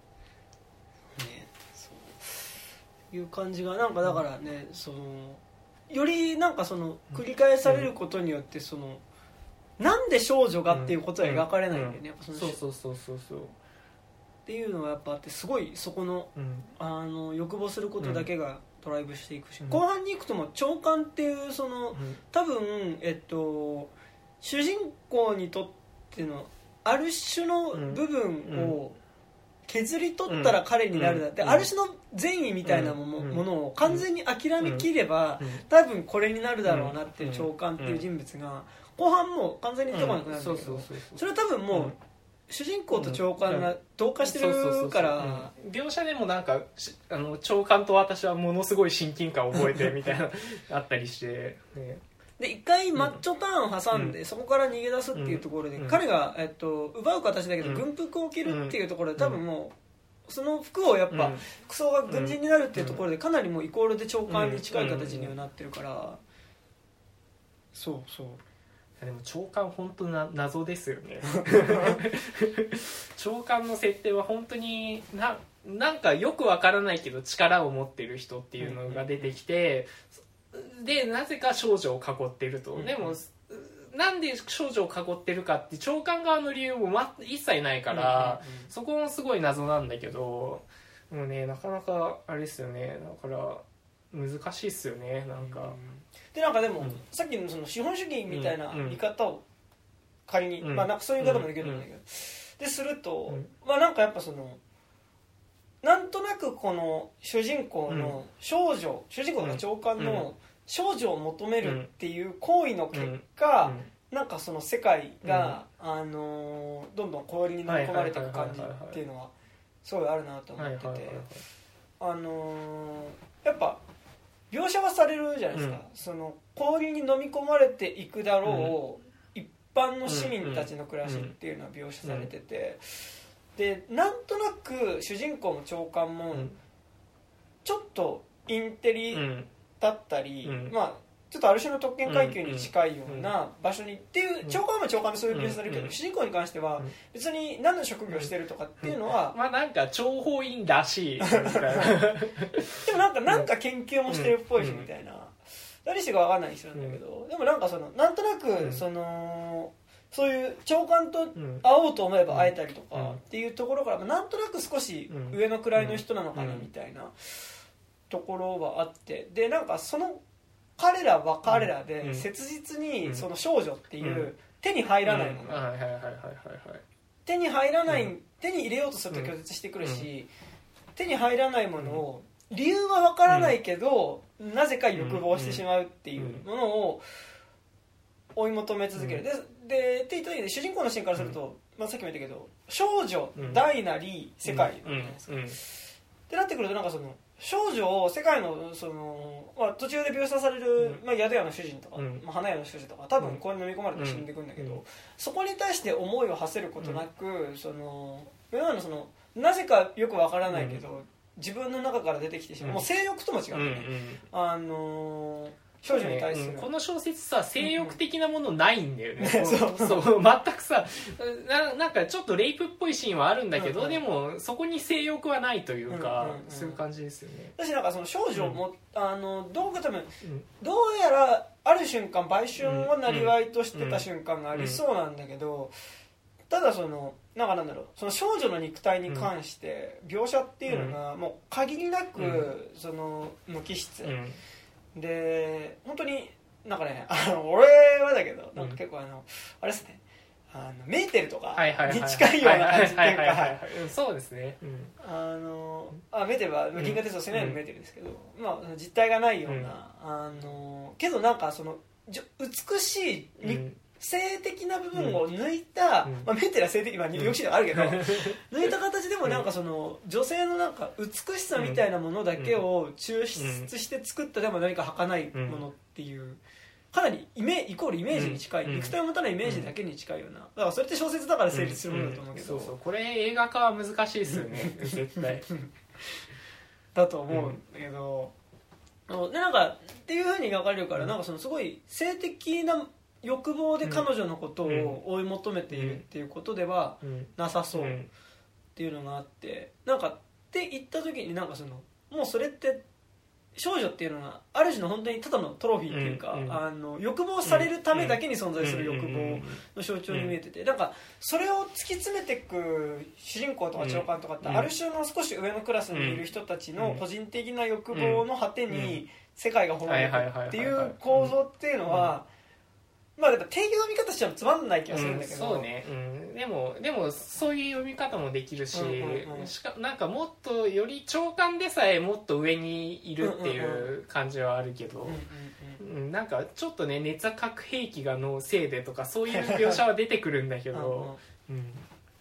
そういう感じがなんかだからね、うん、そのよりなんかその繰り返されることによってその、うん、なんで少女がっていうことは描かれないんだよね、やっぱそのそうそうそうそうそうっていうのはやっぱあってすごいそこの、うん、あの欲望することだけがドライブしていくし、うん、後半に行くとも長官っていうその、うん、多分えっと主人公にとってのある種の部分を削り取ったら彼になるなって、ある種の善意みたいなもの、ものを完全に諦めきれば多分これになるだろうなっていう長官っていう人物が後半もう完全に出てこなくなるんだけど、それは多分もう主人公と長官が同化してるから、 描写でもなんかあの長官と私はものすごい親近感を覚えてみたいなあったりして、ね、 で一回マッチョターンを挟んで、うん、そこから逃げ出すっていうところで、うん、彼が、えっと、奪う形だけど軍服を着るっていうところで多分もうその服をやっぱ、うん、服装が軍人になるっていうところでかなりもうイコールで長官に近い形にはなってるから、そうそうでも長官本当な謎ですよね長官の設定は本当にな、なんかよくわからないけど力を持ってる人っていうのが出てきて、でなぜか少女を囲ってると、でもなんで少女を囲ってるかって長官側の理由も、ま、一切ないから、そこもすごい謎なんだけど、もうねなかなかあれですよね、だから難しいっすよね、なんか。 でなんかでも、うん、さっきのその資本主義みたいな見方を仮に、うん、まあなんかそういう言い方もできるんだけど、うん、ですると、うん、まあなんかやっぱそのなんとなくこの主人公の少女、うん、主人公の長官の少女を求めるっていう行為の結果、うんうん、なんかその世界が、うん、あのー、どんどん氷に飲み込まれていく感じっていうのはすごいあるなと思ってて、あのー、やっぱ描写はされるじゃないですか、うん、その氷に飲み込まれていくだろう、うん、一般の市民たちの暮らしっていうのは描写されてて、でなんとなく主人公の長官もちょっとインテリだったり、うん、まあちょっとある種の特権階級に近いような場所にっていう、長官は長官でそういう描写されるけど、主人公に関しては別に何の職業をしてるとかっていうのは、 まあなんか諜報員らしいでもなんかなんか研究もしてるっぽいしみたいな、誰しか分かんない人なんだけど、でもなんかそのなんとなくそのそういう長官と会おうと思えば会えたりとかっていうところからなんとなく少し上の位の人なのかなみたいなところはあって、でなんかその彼らは彼らで切実にその少女っていう手に入らないもの、手に入らない、手に入れようとすると拒絶してくるし、手に入らないものを理由は分からないけどなぜか欲望してしまうっていうものを追い求め続ける。ででって言った時に主人公の視点からすると、まあ、さっきも言ったけど少女大なり世界じゃないですか、ってなってくるとなんかその少女を世界のその、まあ、途中で描写される、まあ、宿屋の主人とか、うんまあ、花屋の主人とか多分これに飲み込まれて死んでいくんだけど、うん、そこに対して思いを馳せることなく、うん、その目の前のそのなぜかよくわからないけど、うん、自分の中から出てきてしまう、うん、もう性欲とも違うんだね、うんうん、あのー少女に対する、 ねうん、この小説さ性欲的なものないんだよね、うんうん、そうそう全くさ な, なんかちょっとレイプっぽいシーンはあるんだけど、うんうん、でもそこに性欲はないというか、うんうんうん、そういう感じですよね。 私なんかその少女も、うん、あのどうか多分、うん、どうやらある瞬間売春をなりわいとしてた瞬間がありそうなんだけど、ただそのなんかなんだろうその少女の肉体に関して描写っていうのがもう限りなく、うん、その無機質、うんで本当になんかねあの俺はだけどなんか結構あの、うん、あれですねあのメーテルとかに近いような感じっていうかそうですね、うん、 あのあメーテルは銀河鉄道せないのメーテルですけど、うん、まあ実体がないような、うん、あのけどなんかその美しい、うん性的な部分を抜いた、うんまあ、メンテルは性的、まあ、抑止ではあるけど、うん、抜いた形でもなんかその女性のなんか美しさみたいなものだけを抽出して作ったでも何か儚いものっていうかなりイメイコールイメージに近い、うん、肉体を持たないイメージだけに近いようなだからそれって小説だから成立するものだと思うけど、 うんうん、そうそうこれ映画化は難しいですよね絶対だと思うんだけど、うん、でなんかっていう風に描かれるからなんかそのすごい性的な欲望で彼女のことを追い求めているっていうことではなさそうっていうのがあってなんかって言った時になんかそのもうそれって少女っていうのがある種の本当にただのトロフィーっていうか、うん、あの欲望されるためだけに存在する欲望の象徴に見えててなんかそれを突き詰めていく主人公とか長官とかってある種の少し上のクラスにいる人たちの個人的な欲望の果てに世界が滅びていくっていう構造っていうのはまあ、だから定義の見方してもつまんない気がするんだけど、 うん、そうね、うん、でもでもそういう読み方もできるし、うんうんうん、しかなんかもっとより長官でさえもっと上にいるっていう感じはあるけど、うんうんうん、なんかちょっとね熱核兵器がのせいでとかそういう描写は出てくるんだけどうん、うん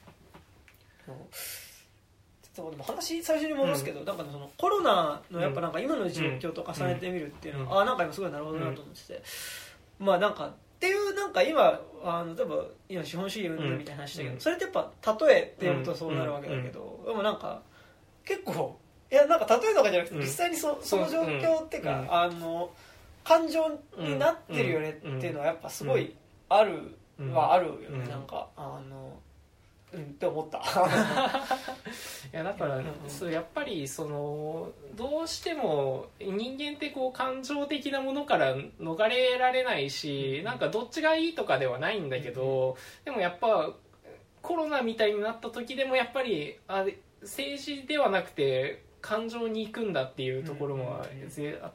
でも話最初に戻すけど、うん、なんかそのコロナのやっぱなんか今の状況と重ねてみるっていうのは、うん、あなんか今すごいなるほどなと思ってて、うん、まあなんかっていうなんか今あの例えば今資本主義運動みたいな話したけど、うん、それってやっぱ例えって読むとそうなるわけだけど、うん、でもなんか結構いやなんか例えとかじゃなくて実際に そ,、うん、その状況っていうか、うん、あの感情になってるよねっていうのはやっぱすごいあるはあるよね、うん、なんかあのうんって思ったいやだから、うんうん、そうやっぱりそのどうしても人間ってこう感情的なものから逃れられないし、うん、なんかどっちがいいとかではないんだけど、うん、でもやっぱコロナみたいになった時でもやっぱりあ政治ではなくて感情に行くんだっていうところもあって、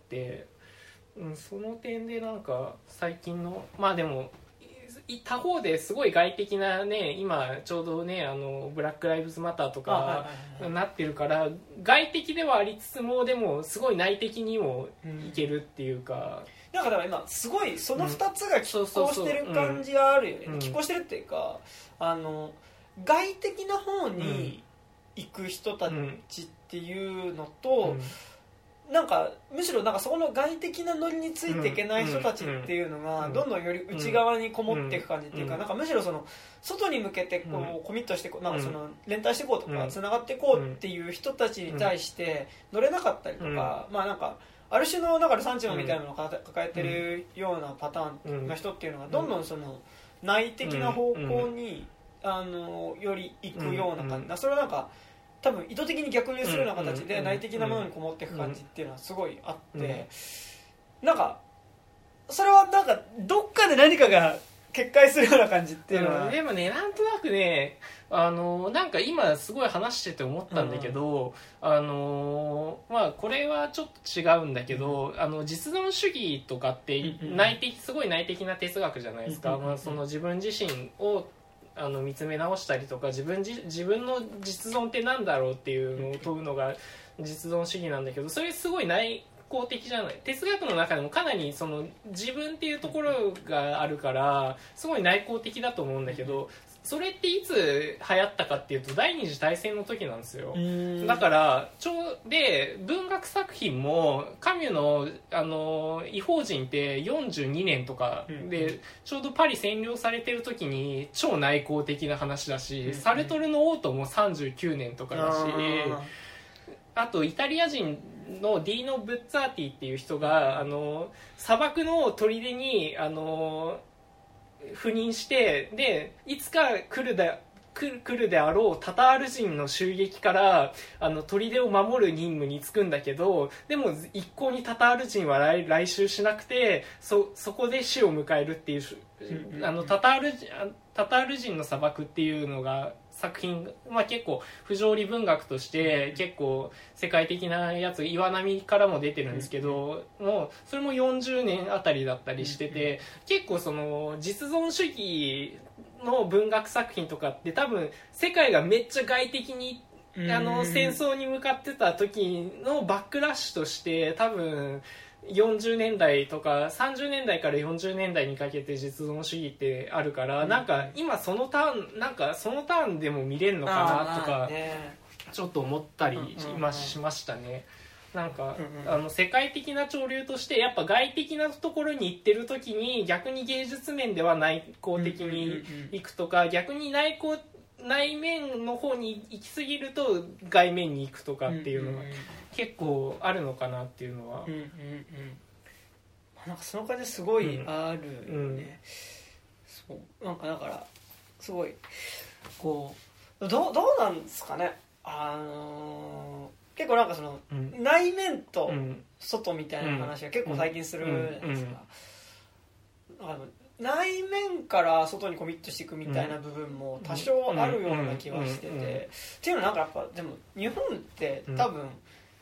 うん、その点でなんか最近のまあでも他方ですごい外的なね今ちょうどねあのブラックライブズマターとかなってるから外的ではありつつもでもすごい内的にもいけるっていうか、 うん、なんかだから今すごいそのふたつが拮抗してる感じがあるよね、拮抗してるっていうかあの外的な方に行く人たちっていうのと、うんうんなんかむしろなんかそこの外的なノリについていけない人たちっていうのがどんどんより内側にこもっていく感じっていうか、なんかむしろその外に向けてこうコミットしてなんかその連帯していこうとかつながっていこうっていう人たちに対して乗れなかったりとか、まあなんかある種のだからサンチマンみたいなのを抱えてるようなパターンの人っていうのがどんどんその内的な方向にあのより行くような感じ、それはなんか多分意図的に逆にするような形で内的なものにこもっていく感じっていうのはすごいあって、なんかそれはなんかどっかで何かが決壊するような感じっていうのは、 うん、でもねなんとなくねあのなんか今すごい話してて思ったんだけど、うん、あのまあこれはちょっと違うんだけど、うん、あの実存主義とかって内的すごい内的な哲学じゃないですか、うんまあ、その自分自身をあの見つめ直したりとか自分自、自分の実存ってなんだろうっていうのを問うのが実存主義なんだけど、それすごい内向的じゃない。哲学の中でもかなりその自分っていうところがあるからすごい内向的だと思うんだけど、それっていつ流行ったかっていうと第二次大戦の時なんですよ。だからちょで文学作品もカミュのあの異邦人ってよんじゅうにねんとかでちょうどパリ占領されてる時に超内向的な話だし、サルトルのオートもさんじゅうきゅうねんとかだし、あとイタリア人のディーノ・ブッツァーティっていう人があの砂漠の砦にあの赴任してでいつか来るだ来る、来るであろうタタール人の襲撃からあの砦を守る任務に就くんだけど、でも一向にタタール人は 来, 来襲しなくて そ, そこで死を迎えるっていう、あのタタールタタール人の砂漠っていうのが作品、まあ、結構不条理文学として結構世界的なやつ岩波からも出てるんですけど、もうそれもよんじゅうねんあたりだったりしてて、結構その実存主義の文学作品とかって多分世界がめっちゃ外的にあの戦争に向かってた時のバックラッシュとして多分よんじゅうねんだいとかさんじゅうねんだいからよんじゅうねんだいにかけて実存主義ってあるから、うん、なんか今そのターンなんかそのターンでも見れるのかなとかちょっと思ったり今しましたね。なんか、うんうん、あの世界的な潮流としてやっぱ外的なところに行ってる時に逆に芸術面では内向的に行くとか、逆に内向内面の方に行き過ぎると外面に行くとかっていうのが結構あるのかなっていうのは、うんうんうん、 なんかその感じすごいあるよね、うん、そうなんかだからすごいこうどう、どうなんですかね、あのー、結構なんかその、うん、内面と外みたいな話が結構最近するじゃないですか、うんうんうん、内面から外にコミットしていくみたいな部分も多少あるような気はしてて、っていうのはなんかやっぱでも日本って多分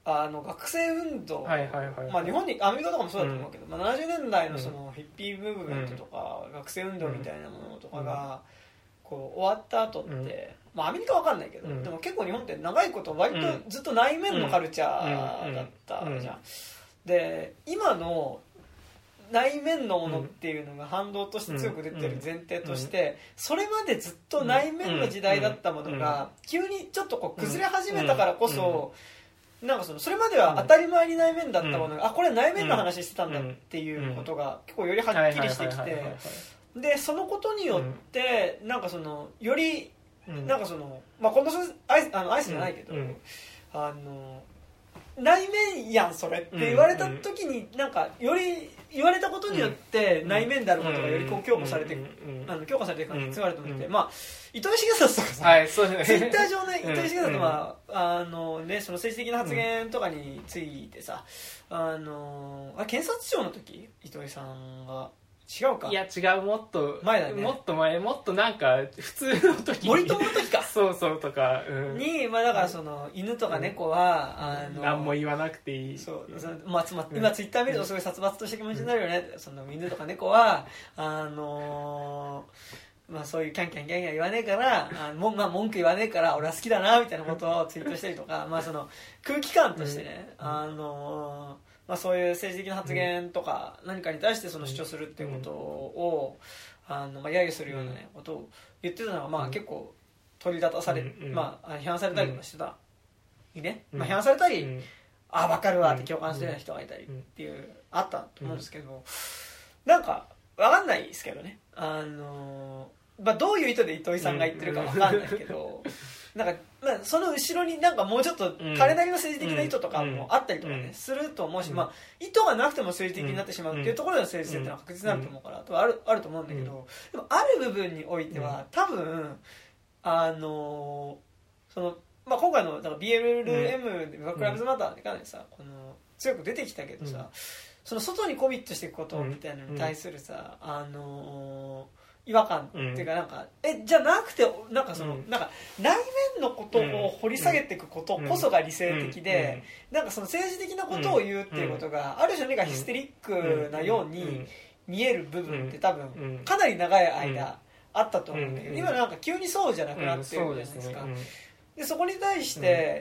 あの学生運動、 はいはいはい、 まあ、日本にアメリカとかもそうだと思うけど、うんまあ、ななじゅうねんだいのそのヒッピームーブメントとか、うん、学生運動みたいなものとかがこう終わった後って、うんまあ、アメリカは分かんないけど、うん、でも結構日本って長いこと割とずっと内面のカルチャーだったじゃん。で今の内面のものっていうのが反動として強く出てる前提としてそれまでずっと内面の時代だったものが急にちょっとこう崩れ始めたからこそなんかそのそれまでは当たり前に内面だったものがあこれ内面の話してたんだっていうことが結構よりはっきりしてきてでそのことによってなんかそのよりなんかそのまあこのアイスあのアイスじゃないけどあの内面やんそれって言われた時になんかより言われたことによって内面であることがよりこう強化されていくあの強化されていく感じがあると思ってまあ糸井重里とかさ、はい、そうですね、ツイッター上で糸井重里はあのねその政治的な発言とかについてさあのあ検察庁の時糸井さんが違うかいや違うもっと前だねもっと前もっとなんか普通の時森友の時かそうそうとか、うん、 にまあだからその犬とか猫は、 うん、あの何も言わなくていいそうその、まあ、つま今ツイッター見るとすごい殺伐とした気持ちになるよね、うん、その犬とか猫はあのー、まあそういうキャンキャンキャンキャン言わねえからあも、まあ、文句言わねえから俺は好きだなみたいなことをツイートしたりとかまあその空気感としてね、うん、あのーまあ、そういう政治的な発言とか何かに対してその主張するっていうことをあの、まあ、揶揄するような、ね、ことを言ってたのが、まあ、結構取り立たされ、まあ、批判されたりとかしてたりね、まあ、批判されたりあ分かるわって共感してない人がいたりっていうあったと思うんですけどなんか分かんないですけどねあの、まあ、どういう意図で糸井さんが言ってるか分かんないけどなんか、まあ、その後ろになんかもうちょっと彼なりの政治的な意図とかもあったりとかね、うん、すると思うし、うんまあ、意図がなくても政治的になってしまうっていうところでの政治性っていうのは確実になると思うから、うん、ある、あると思うんだけど、うん、でもある部分においては多分あのその、まあ、今回のだから ビーエルエム でクラブズマターでかなりさこの強く出てきたけどさ、うん、その外にコミットしていくことみたいなのに対するさ、うん、あの違和感っていうかなんか、うん、えじゃなくてなんかその、うん、なんか内面のことを掘り下げていくことこそが理性的で、うん、なんかその政治的なことを言うっていうことが、うん、ある種何かヒステリックなように見える部分って多分かなり長い間あったと思うんだけど、今なんか急にそうじゃなくなってるじゃないですか。でそこに対して、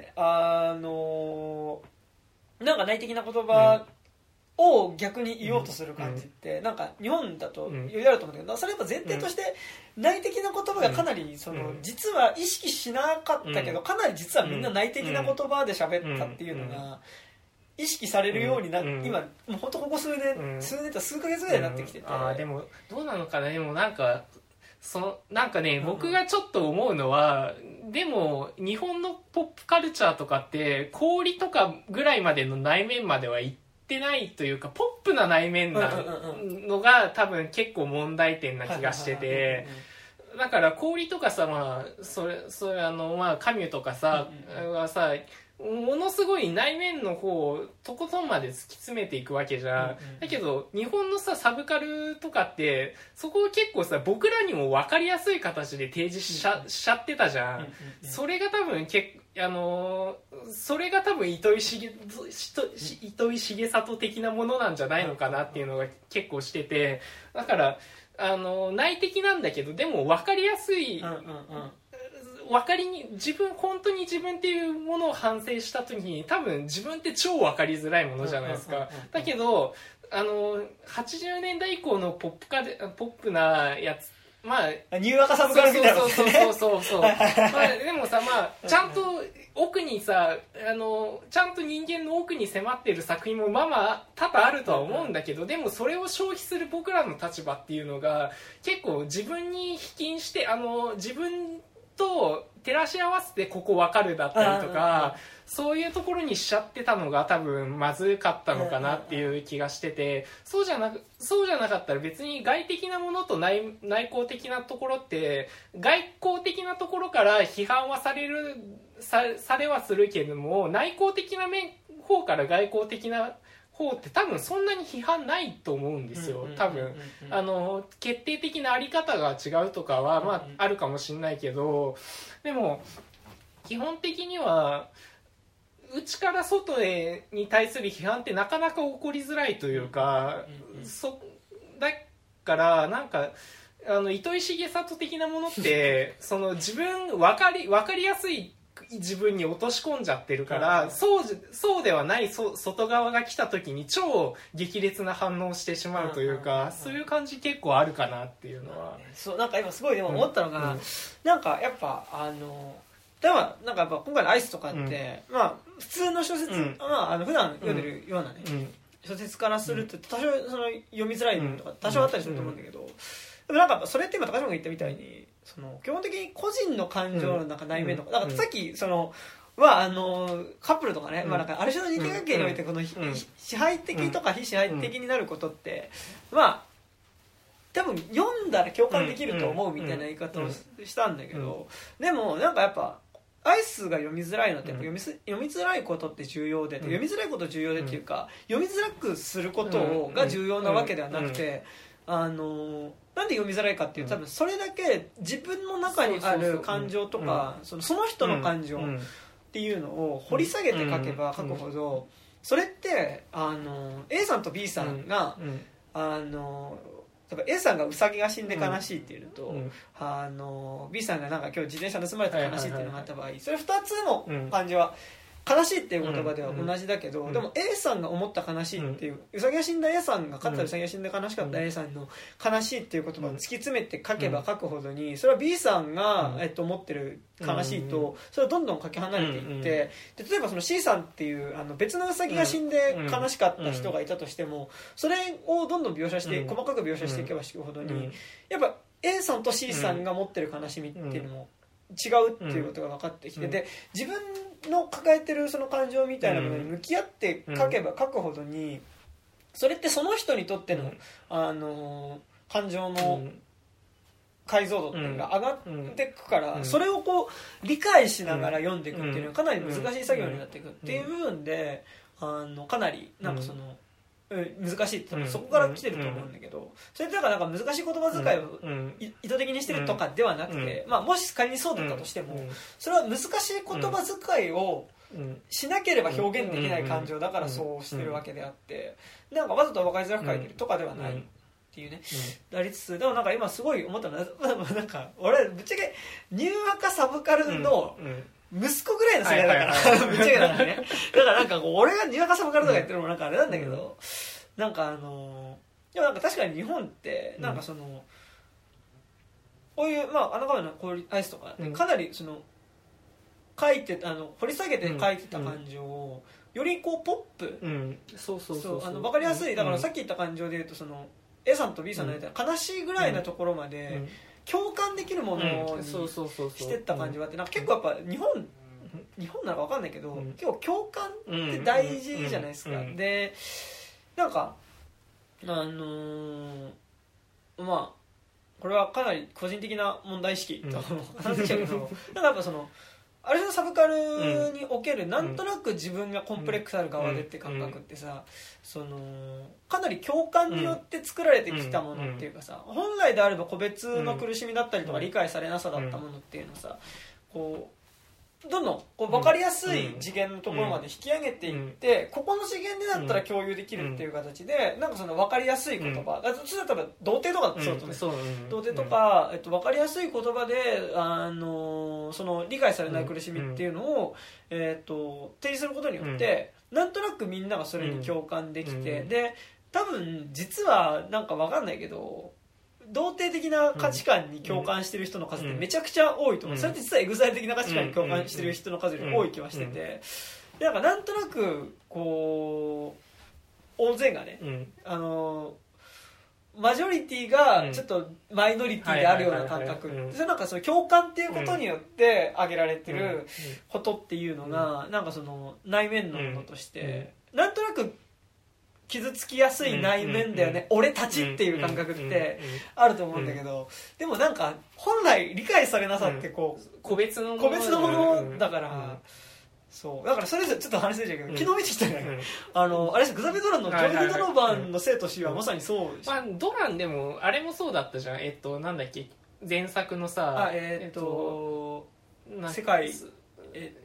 あのなんか内的な言葉を逆に言おうとする感じって、うん、なんか日本だと余裕あると思うんだけど、それやっぱ前提として内的な言葉がかなりその、うん、実は意識しなかったけど、うん、かなり実はみんな内的な言葉で喋ったっていうのが意識されるようになって、うん、今もう本当ここ数年、うん、数年と数ヶ月ぐらいになってきてて、 うん、あでもどうなのかなでもなんかそのなんかね、うん、僕がちょっと思うのはでも日本のポップカルチャーとかって氷とかぐらいまでの内面まではいってってないというかポップな内面なのが多分結構問題点な気がしててだから氷とかさまあそれそれあのまあカミュとかさはさものすごい内面の方をとことんまで突き詰めていくわけじゃん、だけど日本のさサブカルとかってそこを結構さ僕らにも分かりやすい形で提示しちゃ、しちゃってたじゃん、それが多分結あのー、それが多分糸井重糸井重里的なものなんじゃないのかなっていうのが結構しててだからあのー、内的なんだけどでも分かりやすい、うんうんうん分かりに自分本当に自分っていうものを反省した時に多分自分って超分かりづらいものじゃないですか。だけどあのはちじゅうねんだい以降のポップカルポップなやつまあニューアカサブカルみたいなそうそうそうそうそうまあでもさまあちゃんと奥にさあのちゃんと人間の奥に迫ってる作品もまあまあ多々あるとは思うんだけどでもそれを消費する僕らの立場っていうのが結構自分に比近してあの自分と照らし合わせてここ分かるだったりとかそういうところにしちゃってたのが多分まずかったのかなっていう気がしててそうじゃなくそうじゃなかったら別に外的なものと 内, 内向的なところって外交的なところから批判はされる さ, されはするけれども内向的な面方から外交的な方って多分そんなに批判ないと思うんですよ多分あの決定的なあり方が違うとかはまああるかもしれないけどでも基本的には内から外へに対する批判ってなかなか起こりづらいというか、 うんうん、 そだからなんかあの糸井重里的なものってその自分分かり分かりやすい自分に落とし込んじゃってるから、はい、そうそうではないそ外側が来た時に超激烈な反応をしてしまうというか、そういう感じ結構あるかなっていうのは、 そうなんか今すごいでも思ったのが、 うん、 なんかやっぱあの例えばなんかやっぱ今回のアイスとかって、うん、まあ普通の小説、うん、まああの普段読んでるようなね、うん、小説からすると多少その読みづらい部分とか多少あったりすると思うんだけど、でもなんかそれって今高島が言ったみたいにその基本的に個人の感情のなんか内面とか、うん、だからさっきそのはあのカップルとかね、うん、まあなんかある種の人間関係においてこの、うん、支配的とか非支配的になることって、うん、まあ多分読んだら共感できると思うみたいな言い方をしたんだけど、でもなんかやっぱアイスが読みづらいのってやっぱ読みす、読みづらいことって重要で、うん、読みづらいこと重要でっていうか、うん、読みづらくすることが重要なわけではなくて、あのなんで読みづらいかっていうと多分それだけ自分の中にある感情とかそのその人の感情っていうのを掘り下げて書けば書くほどそれってあの A さんと B さんがあの例えば A さんがウサギが死んで悲しいっていうのと、うん、あの B さんがなんか今日自転車盗まれた悲しいっていうのがあった場合、それふたつの感じは悲しいっていう言葉では同じだけど、うん、でも A さんが思った悲しいっていう、ウサギが死んだ A さんが勝ったウサギが死んで悲しかった A さんの悲しいっていう言葉を突き詰めて書けば書くほどにそれは B さんが、えっと、思ってる悲しいとそれはどんどんかけ離れていって、で例えばその C さんっていうあの別のウサギが死んで悲しかった人がいたとしてもそれをどんどん描写して細かく描写していけばしていくほどにやっぱ A さんと C さんが持ってる悲しみっていうのも違うっていうことが分かってきて、で自分の抱えてるその感情みたいなものに向き合って書けば書くほどにそれってその人にとっての、あの感情の解像度っていうのが上がっていくから、それをこう理解しながら読んでいくっていうのはかなり難しい作業になっていくっていう部分であのかなりなんかその難しいってそこから来てると思うんだけど、それってだからなんか難しい言葉遣いを意図的にしてるとかではなくて、まあもし仮にそうだったとしてもそれは難しい言葉遣いをしなければ表現できない感情だからそうしてるわけであって、なんかわざと分かりづらく書いてるとかではないっていうね、ありつつでもなんか今すごい思ったのはなんか俺ぶっちゃけニューアカサブカルの息子ぐらいの世代だからぶっちゃけなんでね、だからなんかこう俺がにわかサブカルとか言ってるのもなんかあれなんだけど、なんかあのでもなんか確かに日本ってなんかそのこういうまああのカメの氷アイスとかかなりその書いてあの掘り下げて書いてた感情をよりこうポップ、うん、そうそうそうそう、あの分かりやすい、だからさっき言った感情で言うとその A さんと B さんの間悲しいぐらいなところまで共感できるものにしてった感じはあって、なんか結構やっぱ日本日本なのか分かんないけど、うん、結構共感って大事じゃないですか、うんうん、でなんかあのー、まあこれはかなり個人的な問題意識と話しちゃうけど、なんかやっぱそのある種のサブカルにおけるなんとなく自分がコンプレックスある側でって感覚ってさ、そのかなり共感によって作られてきたものっていうかさ、本来であれば個別の苦しみだったりとか理解されなさだったものっていうのさ、こうどんどんこう分かりやすい次元のところまで引き上げていって、ここの次元でだったら共有できるっていう形でなんかその分かりやすい言葉、それだったら童貞とかそうとね、童貞とか、えっと、分かりやすい言葉であのその理解されない苦しみっていうのを、えっと、提示することによってなんとなくみんながそれに共感できて、で多分実はなんか分かんないけど童貞的な価値観に共感してる人の数ってめちゃくちゃ多いと思う、うん、それって実はエグザイル的な価値観に共感してる人の数より多い気はしてて、でなんかなんとなくこう大勢がね、うん、あのマジョリティがちょっとマイノリティであるような感覚、それなんかその共感っていうことによって挙げられてることっていうのがなんかその内面のものとしてなんとなく傷つきやすい内面だよね、うんうんうん、俺たちっていう感覚ってあると思うんだけど、うんうん、でもなんか本来理解されなさってこう、 うん、個別のもの個別のものだから、うんうん、そうだからそれでちょっと話せるけど、うん、昨日見てきたね、うん、あのあれですグザベドランのジョージ・ドノバンの生と死はまさにそうでし、 まあ、ドランでもあれもそうだったじゃん、えっとなんだっけ前作のさあえー、っと、えっと、世界え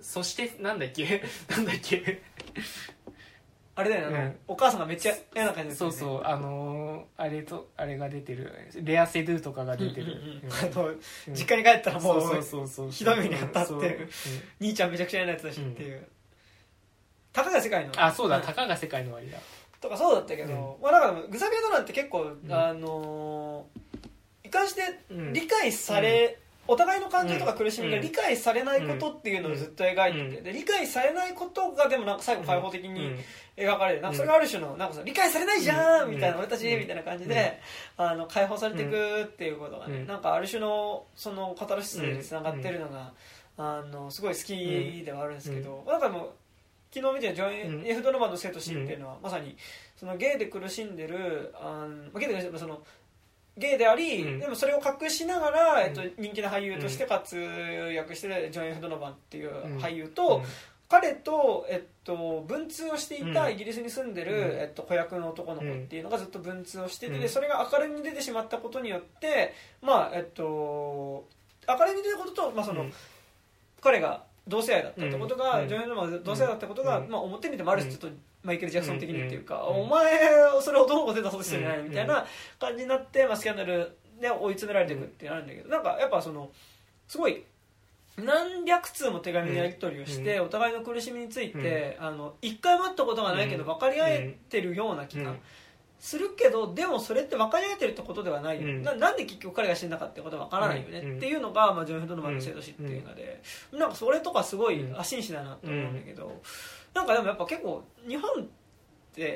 そしてなんだっけなんだっけあれだよね、うん、お母さんがめっちゃ嫌な感じですよね。そうそう、あのー、あれとあれが出てるレアセドゥとかが出てる、 うんうんうん、実家に帰ったらもうひどい目にあったっていう、うん、兄ちゃんめちゃくちゃ嫌なやつだしっていう、うん、たかが世界のあそうだ、うん、たかが世界の終わりだとかそうだったけど、うん、まあだからグザビエドランって結構、うん、あのー、一貫して理解され、うん、お互いの感情とか苦しみが理解されないことっていうのをずっと描いてて、うん、で理解されないことがでもなんか最後開放的に描かれる、なんかそれがある種のなんか理解されないじゃんみたいな、俺たちみたいな感じであの解放されていくっていうことがね、なんかある種のそのカタルシスにつながってるのがあのすごい好きではあるんですけど、なんかもう昨日見てたジョン・エフ・ドノバンの生と死っていうのはまさにそのゲイで苦しんでるあのゲイでそのゲイであり、うん、でもそれを隠しながら、えっと、人気な俳優として活躍してるジョン・エフ・ドノバンっていう俳優と、うん、彼と、えっと、文通をしていたイギリスに住んでる、うん、えっと、子役の男の子っていうのがずっと文通をしてて、うん、でそれが明るみに出てしまったことによってまあえっと明るみに出たことと、まあそのうん、彼が同性愛だったってことが、うん、ジョン・エフ・ドノバンが同性愛だったことが、うん、まあ、表にでもある種ちょっとマイケル・ジャクソン的にっていうか、うんうん、お前それ男の子出たそうしてるじゃないみたいな感じになって、まあ、スキャンダルで追い詰められていくってなるんだけど、なんかやっぱそのすごい何百通も手紙のやり取りをして、お互いの苦しみについて、あの一回も会ったことがないけど分かり合えてるような気がするけど、でもそれって分かり合えてるってことではないよ、うん、な, なんで結局彼が死んだかってことは分からないよね、うん、っていうのが、まあ、ジョン・エフ・ドノバンの生と死っていうので、うん、なんかそれとかすごい真摯だなと思うんだけど、うん、なんかでもやっぱ結構日本って、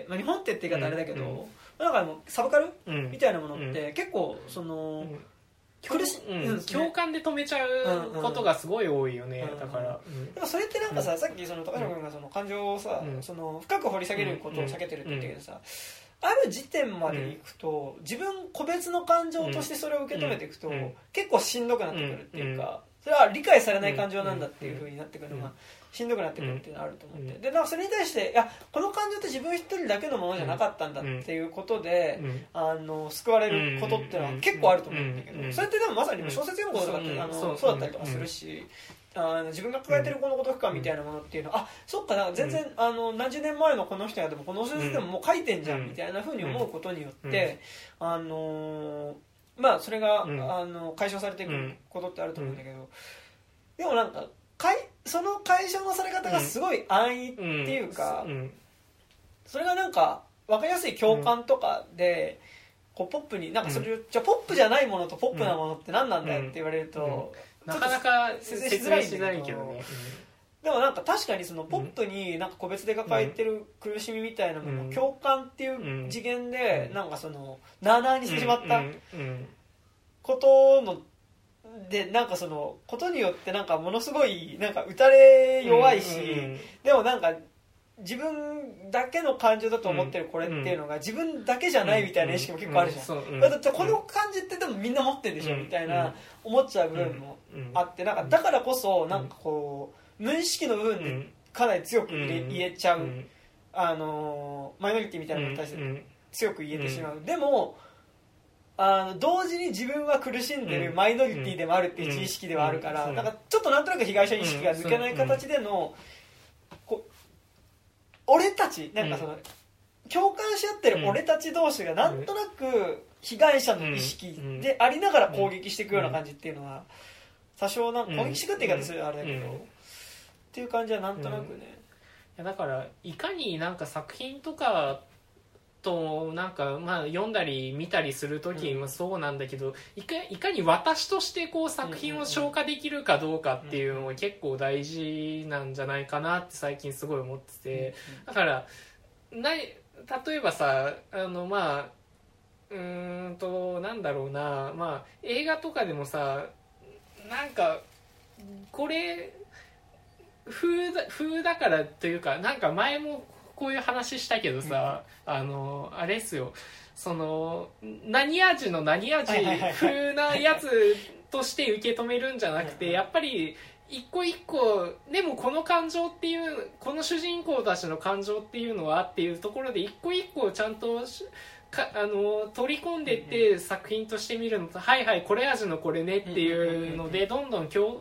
まあ、日本ってって言い方あれだけど、うん、なんかもうサブカル、うん、みたいなものって結構その、うん苦しうん、共感で止めちゃうことがすごい多いよね、うんうん、だから、 うん、でもそれってなんかさ、うん、さっきその高島君がその感情をさ、うん、その深く掘り下げることを避けてるって言ってけどさ、ある時点までいくと、うん、自分個別の感情としてそれを受け止めていくと、うん、結構しんどくなってくるっていうか、それは理解されない感情なんだっていう風になってくるのがしんどくなってくるっていうのがあると思って、でなんかそれに対していやこの感情って自分一人だけのものじゃなかったんだっていうことで、あの救われることっていうのは結構あると思うんだけど、それってでもまさに小説読むこととかってあのそうだったりとかするし、あの自分が抱えてるこの孤独感みたいなものっていうのは、うん、あそっかな全然、うん、あの何十年前のこの人がでもこの小説でももう書いてんじゃん、うん、みたいな風に思うことによって、うん、あのまあそれが、うん、あの解消されていくことってあると思うんだけど、うん、でもなんかかいその解消のされ方がすごい安易っていうか、うんうん、それがなんか分かりやすい共感とかで、こうポップになんかそれ、うん、じゃあポップじゃないものとポップなものって何なんだよって言われると、うんうんなかなか説明しづらいんだけどね、 でもなんか確かにそのポップになんか個別で抱えてる苦しみみたいなものを共感っていう次元でなんかそのなあなあにしてしまったことのでなんかそのことによってなんかものすごいなんか打たれ弱いし、でもなんか自分だけの感情だと思ってるこれっていうのが自分だけじゃないみたいな意識も結構あるじゃん。だってこの感じってでもみんな持ってるでしょみたいな思っちゃう部分もあって、なんかだからこそなんかこう無意識の部分でかなり強く言えちゃう、あのマイノリティみたいなものに対して強く言えてしまう。でもあの同時に自分は苦しんでるマイノリティでもあるっていう自意識ではあるから、なんかちょっとなんとなく被害者意識が抜けない形でのこう俺たちなんかその、うん、共感し合ってる俺たち同士がなんとなく被害者の意識でありながら攻撃していくような感じっていうのは多少なんか攻撃していくって言い方するあれだけど、うん、っていう感じはなんとなくね、うん、いやだからいかになんか作品とかとなんかまあ読んだり見たりする時もそうなんだけど、うん、いか、いかに私としてこう作品を消化できるかどうかっていうのも結構大事なんじゃないかなって最近すごい思ってて、だからない例えばさあのまあうーんとなんだろうな、まあ映画とかでもさなんかこれ風だ、風だからというかなんか前もこういう話したけどさ、うん、あのあれっすよその何味の何味風なやつとして受け止めるんじゃなくてやっぱり一個一個でもこの感情っていうこの主人公たちの感情っていうのはっていうところで一個一個ちゃんとかあの取り込んでって作品として見るのとはいはいこれ味のこれねっていうのでどんどん共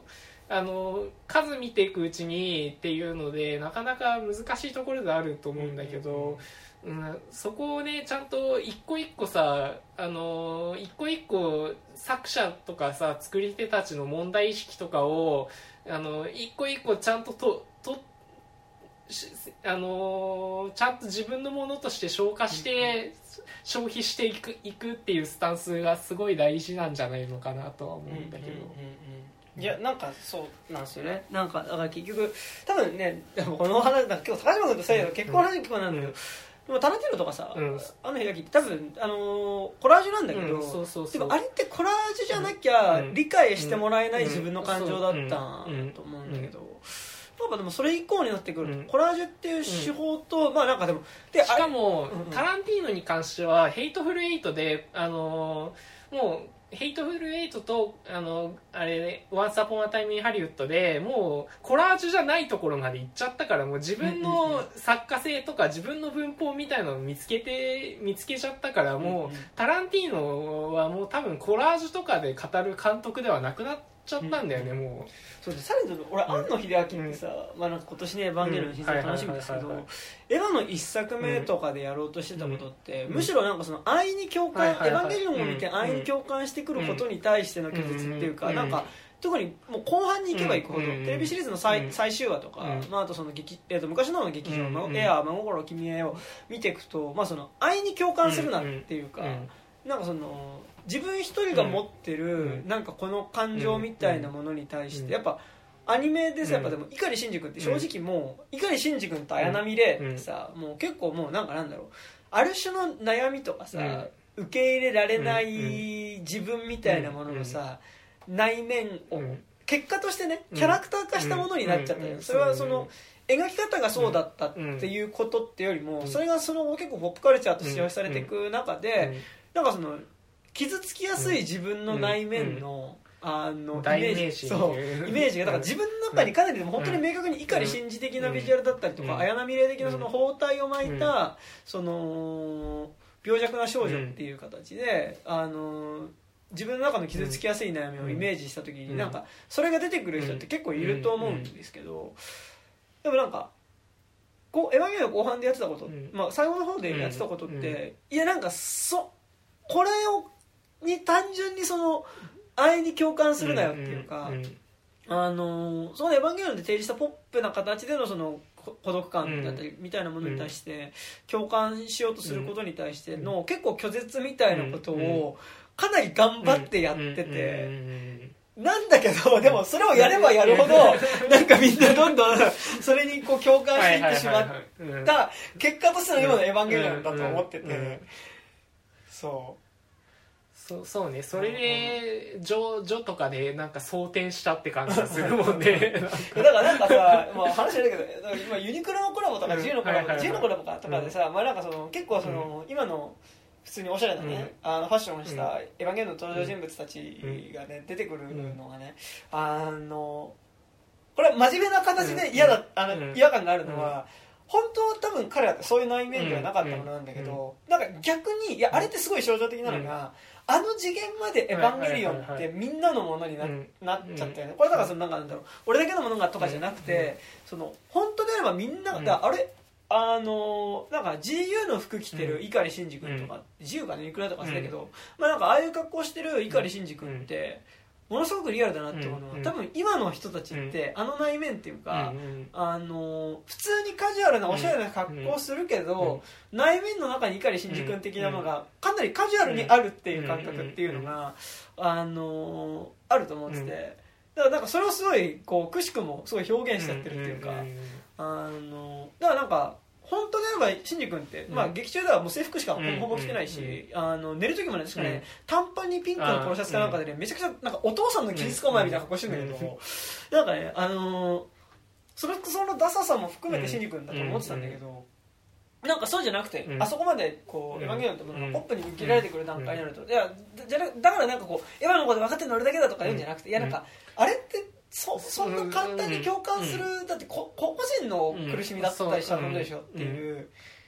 あの数見ていくうちにっていうのでなかなか難しいところであると思うんだけど、うん、そこをねちゃんと一個一個さあの一個一個作者とかさ作り手たちの問題意識とかをあの一個一個ちゃんとととあのちゃんと自分のものとして消化して消費していく、いくっていうスタンスがすごい大事なんじゃないのかなとは思うんだけど、うんうんうんうん、いやなんかそうなんですよね。なんかだから結局多分ねでもこの話なんか今日高島君と最後結婚の話聞こえなんだけど、うんでもタランティーノとかさ、うん、あの開きって多分、あのー、コラージュなんだけど、うん、そうそうそうでもあれってコラージュじゃなきゃ理解してもらえない自分の感情だったと思うんだけど、やっぱでもそれ以降になってくると、うん、コラージュっていう手法と、うん、まあなんかでもでしかも、 うんうん、 タランティーノに関してはヘイトフルエイトであのー、もうヘイトフルエイトとあのあれねワンスアポンアタイムインハリウッドでもうコラージュじゃないところまで行っちゃったからもう自分の作家性とか自分の文法みたいなのを見つけて見つけちゃったからもうタランティーノはもう多分コラージュとかで語る監督ではなくなっちゃったんだよね、うん、もうそうでさらに俺庵野秀明ってさ、うんまあ、なんか今年ねエヴァンゲリオンの新作楽しみですけどエヴァの一作目とかでやろうとしてたことって、うん、むしろなんかその愛に共感、はいはいはい、エヴァンゲリオンを見て愛に共感してくることに対しての拒絶っていうか、うん、なんか特にもう後半に行けば行くほど、うん、テレビシリーズの 最,、うん、最終話とか、うんまあ、あとその劇、えー、と昔のの劇場の、うん、エアー真心君へを見ていくと、まあ、その愛に共感するなっていうか、うん、なんかその自分一人が持ってるなんかこの感情みたいなものに対してやっぱアニメでさやっぱでも碇シンジ君って正直もう碇シンジ君と綾波レイってさもう結構もうなんかなんだろうある種の悩みとかさ受け入れられない自分みたいなもののさ内面を結果としてねキャラクター化したものになっちゃったよ。それはその描き方がそうだったっていうことってよりもそれがその結構ポップカルチャーとして使用されていく中でなんかその傷つきやすい自分の内面の、うんうん、あのイメージそうイメージがだから自分の中にかなりでも本当に明確に碇シンジ的なビジュアルだったりとか、うん、綾波レイ的なその包帯を巻いた、うん、その病弱な少女っていう形で、うん、あの自分の中の傷つきやすい悩みをイメージした時に、うん、なんかそれが出てくる人って結構いると思うんですけど、でもなんかこうエヴァンゲリオン後半でやってたこと、うんまあ、最後の方でやってたことって、うん、いやなんかそこれをに単純にその愛に共感するなよっていうか、うんうんうん、あのそのエヴァンゲリオンで提示したポップな形でのその孤独感だったりみたいなものに対して共感しようとすることに対しての結構拒絶みたいなことをかなり頑張ってやってて、なんだけどでもそれをやればやるほどなんかみんなどんどんそれにこう共感していってしまった結果としての今のエヴァンゲリオンだと思ってて、そうそうそうね、それでジョジョとかでなんか装填したって感じがするもんねだからなんかさ、まあ、話あるけど今ユニクロのコラボとか G のコラボ、G のコラボとかでさ、まあ、なんかその結構その、うん、今の普通におしゃれなね、うん、あのファッションをしたエヴァンゲリオンの登場人物たちがね、うん、出てくるのがね、あのこれは真面目な形で嫌だ、あの違和感があるのは、本当は多分彼らってそういう内面ではなかったものなんだけど、なんか逆にいやあれってすごい象徴的なのが、あの次元までエヴァンゲリオンってみんなのものに な,、なっちゃったよね。これだからそのなんかなんだろう俺だけのものがとかじゃなくて、その本当であればみんなが、あれあのなんか ジーユー の服着てる碇シンジ君とか、うん、ジーユー かねいくらとかしてたけど、うん、まあなんかああいう格好してる碇シンジ君って、うん、ものすごくリアルだなって思うのは、うん、多分今の人たちって、うん、あの内面っていうか、うん、あの普通にカジュアルなおしゃれな格好をするけど、うん、内面の中に碇シンジ君的なのがかなりカジュアルにあるっていう感覚っていうのが、あのあると思ってて、だからなんかそれをすごいこうくしくもすごい表現しちゃってるっていうか、あのだからなんか本当であればシンジ君って、うんまあ、劇中ではもう制服しかほぼほぼ着てないし、うん、あの寝る時もね確かね、うん、短パンにピンクのポロシャツかなんかでね、めちゃくちゃなんかお父さんのキリストマンみたいな格好してるんだけど、うん、なんかねあのー、そのそのダサさも含めてシンジ君だと思ってたんだけど、うん、なんかそうじゃなくて、うん、あそこまでこう、うん、エヴァンゲリオンってものがポップに受け入れられてくる段階になると、いやじゃだからなんかこうエヴァのこと分かってるの俺だけだとか言うんじゃなくて、いやなんかあれってそ, そんな簡単に共感する、うん、だってこ個人の苦しみだったりしたものでしょっていう、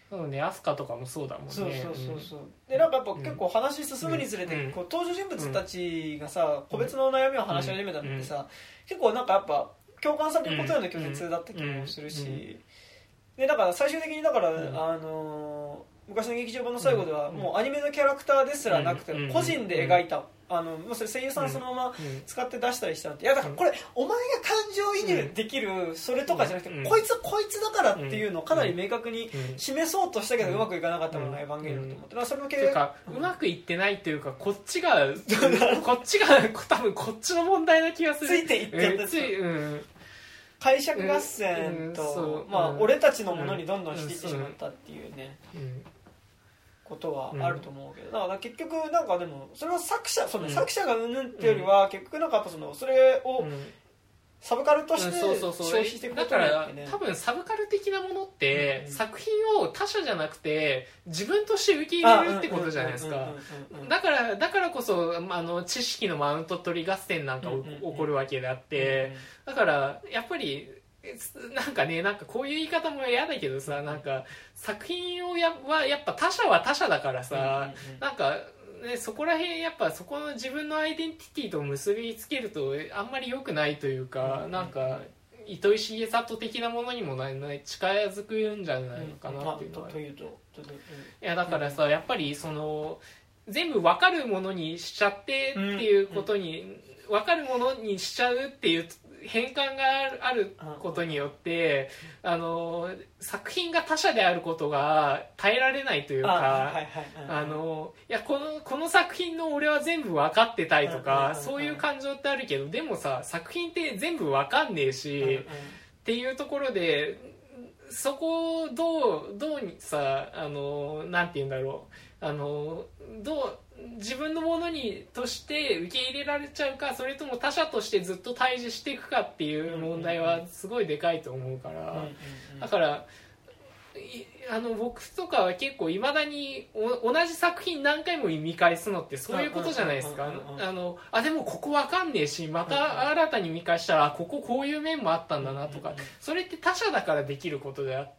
そうね、アスカとかもそうだもんね。 そうそうそうそう、うん、でなんかやっぱ結構話進むにつれて、うん、こう登場人物たちがさ、個別の悩みを話し始めたのってさ、うん、結構なんかやっぱ共感されることへの拒絶だった気もするし、うんうん、でだから最終的にだから、うん、あのー昔の劇場版の最後ではもうアニメのキャラクターですらなくて個人で描いた、あのそれ声優さんそのまま使って出したりしたのって、いやだからこれお前が感情移入できるそれとかじゃなくて、こいつこいつだからっていうのをかなり明確に示そうとしたけどうまくいかなかったものがエヴァンゲリオンだと思って、だからそれの系がうまくいってないというか、こっちがこっちが多分こっちの問題な気がする。 ついていってんだ、つい、うん解釈合戦と、まあ、俺たちのものにどんどんしていってしまったっていうね、ことはあると思うけど、だから結局なんかでもそれは作者、その作者がうんぬんっていうよりは結局なんかやっぱそのそれをサブカルとして消費していくことによってね、 多分サブカル的なものって、うん、作品を他者じゃなくて自分として受け入れるってことじゃないですか。だからだからこそあの知識のマウント取り合戦なんか起こるわけであって、だからやっぱりなんかね、なんかこういう言い方も嫌だけどさ、なんか作品をやはやっぱ他者は他者だからさ、なんかね、そこら辺やっぱそこの自分のアイデンティティと結びつけるとあんまり良くないというか、なんか糸井重里的なものにもないない近づくんじゃないのかなっていうのは、いやだからさ、やっぱりその全部分かるものにしちゃってっていうことに、分かるものにしちゃうっていう変換があることによってあの作品が他者であることが耐えられないというか、あのいやこのこの作品の俺は全部分かってたいとかそういう感情ってあるけど、でもさ作品って全部分かんねえしっていうところで、そこをどうどうにさあのなんて言うんだろう、あのどう自分のものにとして受け入れられちゃうか、それとも他者としてずっと対峙していくかっていう問題はすごいでかいと思うから、だからあの僕とかは結構いまだに同じ作品何回も見返すのってそういうことじゃないですか。あのあでもここわかんねえし、また新たに見返したらこここういう面もあったんだなとか、それって他者だからできることであって、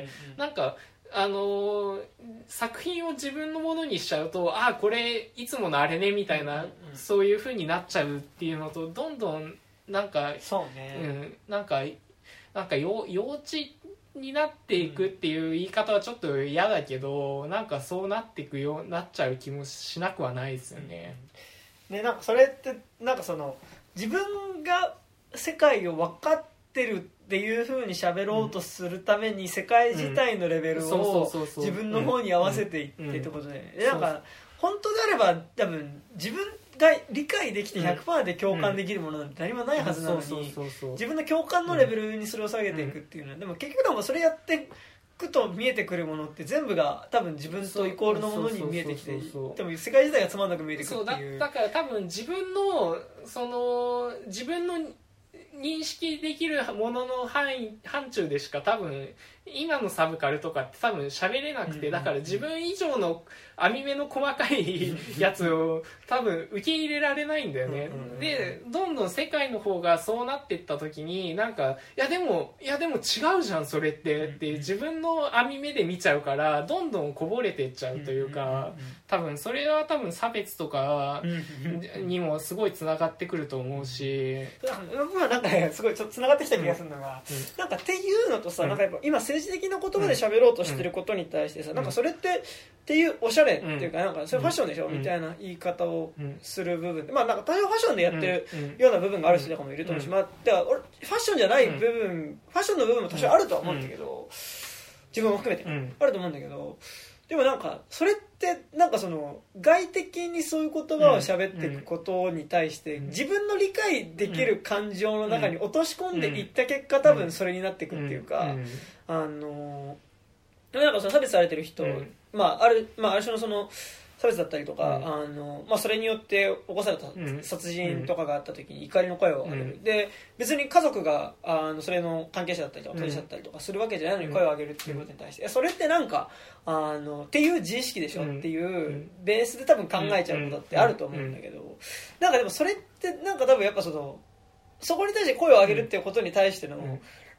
なんかあのー、作品を自分のものにしちゃうと、ああこれいつものあれねみたいな、うんうん、そういう風になっちゃうっていうのと、どんどんなんかそうね、 うん、なんかなんか幼稚になっていくっていう言い方はちょっと嫌だけど、なんかそうなっていくようなっちゃう気もしなくはないですよね。 うん、ね、なんかそれってなんかその自分が世界を分かってるっていう風に喋ろうとするために世界自体のレベルを自分の方に合わせていってってことで、なんか本当であれば多分自分が理解できて ひゃくパーセント で共感できるものなんて何もないはずなのに、自分の共感のレベルにそれを下げていくっていうのは、でも結局でもそれやっていくと見えてくるものって全部が多分自分とイコールのものに見えてきて、でも世界自体がつまんなく見えてくるっていう。 だから多分自分のその自分の認識できるものの範囲範疇でしか多分今のサブカルとかって多分喋れなくて、だから自分以上の網目の細かいやつを多分受け入れられないんだよね。でどんどん世界の方がそうなっていった時に、なんかいやでもいやでも違うじゃんそれってって自分の網目で見ちゃうから、どんどんこぼれていっちゃうというか、多分それは多分差別とかにもすごいつながってくると思うし、 まあなんかねすごいちょっとつながってきた気がするのが、うん、なんかっていうのとさ、うん、なんかやっぱ今政治的な言葉で喋ろうとしてることに対してさ、うん、なんかそれってっていうおしゃれっていうか、なんかそれファッションでしょ、うん、みたいな言い方をする部分で、まあなんか多少ファッションでやってるような部分がある人とかもいると思うし、まあでは俺ファッションじゃない部分、ファッションの部分も多少あるとは思うんだけど、自分も含めてあると思うんだけど、でもなんかそれってなんかその外的にそういう言葉を喋っていくことに対して自分の理解できる感情の中に落とし込んでいった結果、多分それになっていくっていうか、あのなんかその差別されてる人、まああるまあある種のその差別だったりとか、うん、あのまあ、それによって起こされた殺人とかがあった時に怒りの声を上げる、うん、で別に家族があのそれの関係者だったりとか当事者だったりとかするわけじゃないのに声を上げるっていうことに対して、うん、それってなんかあのっていう自意識でしょっていうベースで多分考えちゃうことってあると思うんだけど、なんかでもそれってなんか多分やっぱそのそこに対して声を上げるっていうことに対しての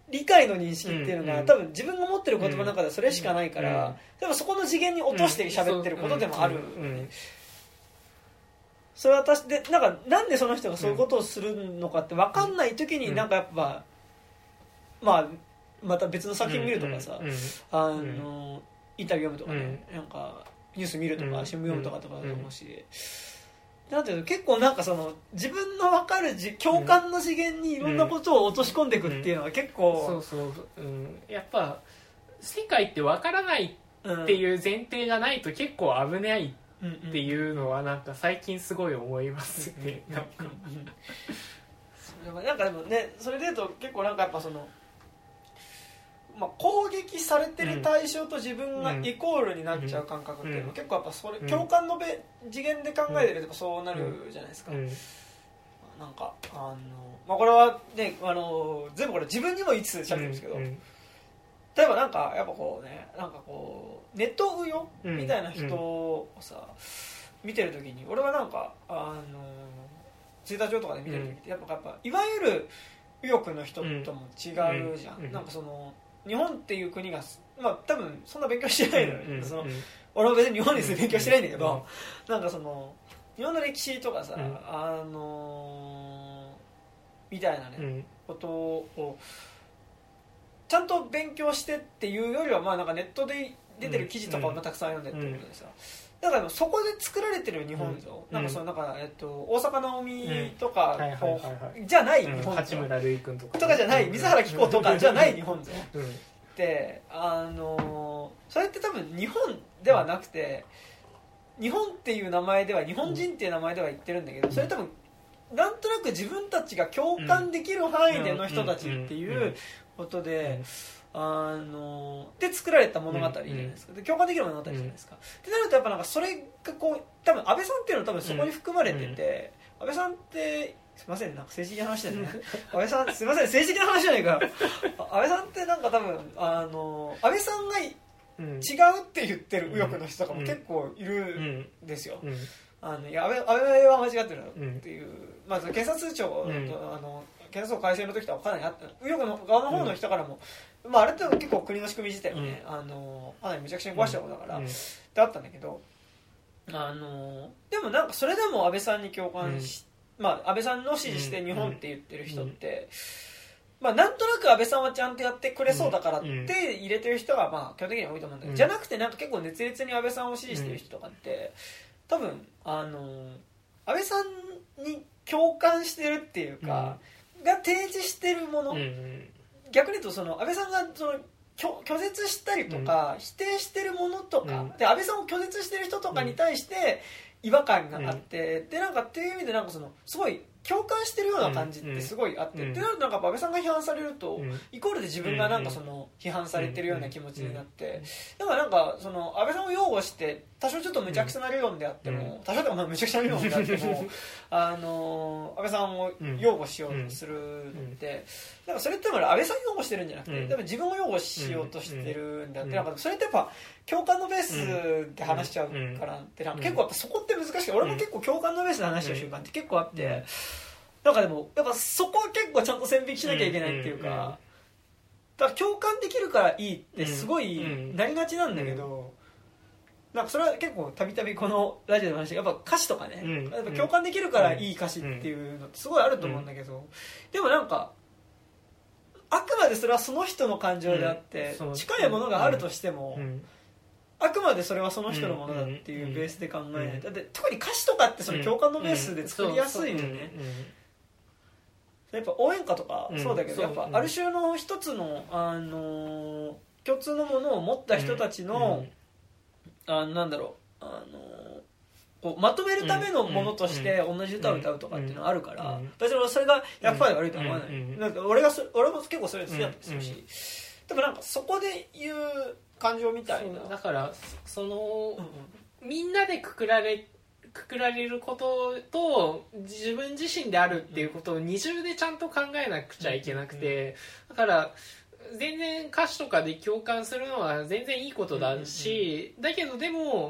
理解の認識っていうのが、 うんうん、 多分自分が持ってる言葉の中ではそれしかないから、うん、でもそこの次元に落として喋ってることでもある、うんうんうん、それは私でなんかなんでその人がそういうことをするのかって分かんない時になんかやっぱ、まあまた別の作品見るとかさ、うんうん、あのインタビュー読むとかね、うん、なんかニュース見るとか新聞読むとかとかだと思うし、なんていうの結構なんかその自分の分かるじ共感の次元にいろんなことを落とし込んでいくっていうのは結構、 うんうん、そうそう、うん、やっぱ世界って分からないっていう前提がないと結構危ないっていうのはなんか最近すごい思いますね。なんかそれはなんかでもねそれでいうと結構なんかやっぱそのまあ、攻撃されてる対象と自分がイコールになっちゃう感覚っていうのは結構やっぱそれ共感の次元で考えてるとそうなるじゃないですか。なんかあの、まあ、これはねあの全部これ自分にも言いつつしゃべってるんですけど、例えばなんかやっぱこうねなんかこうネット右翼みたいな人をさ見てるときに俺はなんかあのツイッター上とかで見てるときってやっぱやっぱいわゆる右翼の人とも違うじゃん。なんかその日本っていう国が、まあ多分そんな勉強してないのよ、うんうん、その俺は別に日本に住んで勉強してないんだけど、うん、なんかその日本の歴史とかさ、うん、あのー、みたいなね、うん、ことをちゃんと勉強してっていうよりはまあなんかネットで出てる記事とかをたくさん読んでってことでさ、だからそこで作られてる日本像、うん、なんかそのなんかえっと大坂なおみとかじゃない日本像、 八村塁君とかとかじゃない水原希子とかじゃない日本像ってあのそれって多分日本ではなくて日本っていう名前では日本人っていう名前では言ってるんだけど、それ多分なんとなく自分たちが共感できる範囲での人たちっていうことで。あので作られた物語じゃないですか、で共感できる物語じゃないですか、ってなるとやっぱなんかそれがこう多分安倍さんっていうのは多分そこに含まれてて、安倍さんってすいませんなんか政治的な話だよね安倍さんすいません政治的な話じゃないか安倍さんってなんか多分あの安倍さんが違うって言ってる右翼の人とかも結構いるんですよ、あのいや安倍、安倍は間違ってるっていう、まず警察庁と、あの検察庁改正の時とはかなりあった右翼の側の方の人からも、うんまあ、あれって結構国の仕組み自体をね、うん、あのかなりむちゃくちゃに壊したことだから、うん、ってあったんだけどあのでもなんかそれでも安倍さんに共感し、うんまあ、安倍さんの支持して日本って言ってる人って、うんまあ、なんとなく安倍さんはちゃんとやってくれそうだからって入れてる人がまあ基本的には多いと思うんだけど、うん、じゃなくてなんか結構熱烈に安倍さんを支持してる人とかって多分あの安倍さんに共感してるっていうか、うん、が提示してるもの、うん逆に言うとその安倍さんがその拒絶したりとか、うん、否定してるものとか、うん、で安倍さんを拒絶してる人とかに対して違和感があって、うん、でなんかっていう意味でなんかそのすごい共感してるような感じってすごいあって、うん、ってなるとなんか安倍さんが批判されると、うん、イコールで自分がなんかその批判されてるような気持ちになって、だからなんかその安倍さんを擁護して多少ちょっと無茶苦茶な理論であっても、多少でもまあ無茶苦茶な理論であってもあの安倍さんを擁護しようとするのってなんかそれって安倍さんを擁護してるんじゃなくて、多分自分を擁護しようとしてるんだって、なんかそれってやっぱ共感のベースで話しちゃうからってなんか結構やっぱそこって難しい。俺も結構共感のベースで話しちゃう習慣って結構あって、なんかでもやっぱそこは結構ちゃんと線引きしなきゃいけないっていうか、だから共感できるからいいってすごいなりがちなんだけど、なんかそれは結構たびたびこのラジオで話してやっぱ歌詞とかね、やっぱ共感できるからいい歌詞っていうのってすごいあると思うんだけど、でもなんかあくまでそれはその人の感情であって、近いものがあるとしても、あくまでそれはその人のものだっていうベースで考えない。だって特に歌詞とかってその共感のベースで作りやすいよね。やっぱ応援歌とかそうだけど、やっぱある種の一つのあの共通のものを持った人たちのあなんだろうあのこうまとめるためのものとして同じ歌を歌うとかっていうのがあるから、私はそれがひゃくパーセント悪いとは思わない。なんか俺が俺も結構それ好きだったりするし、でもなんかそこで言う感情みたいな。 だからその、うんうん、みんなでくくられくくられることと自分自身であるっていうことを二重でちゃんと考えなくちゃいけなくて、だから全然歌詞とかで共感するのは全然いいことだし、だけどでも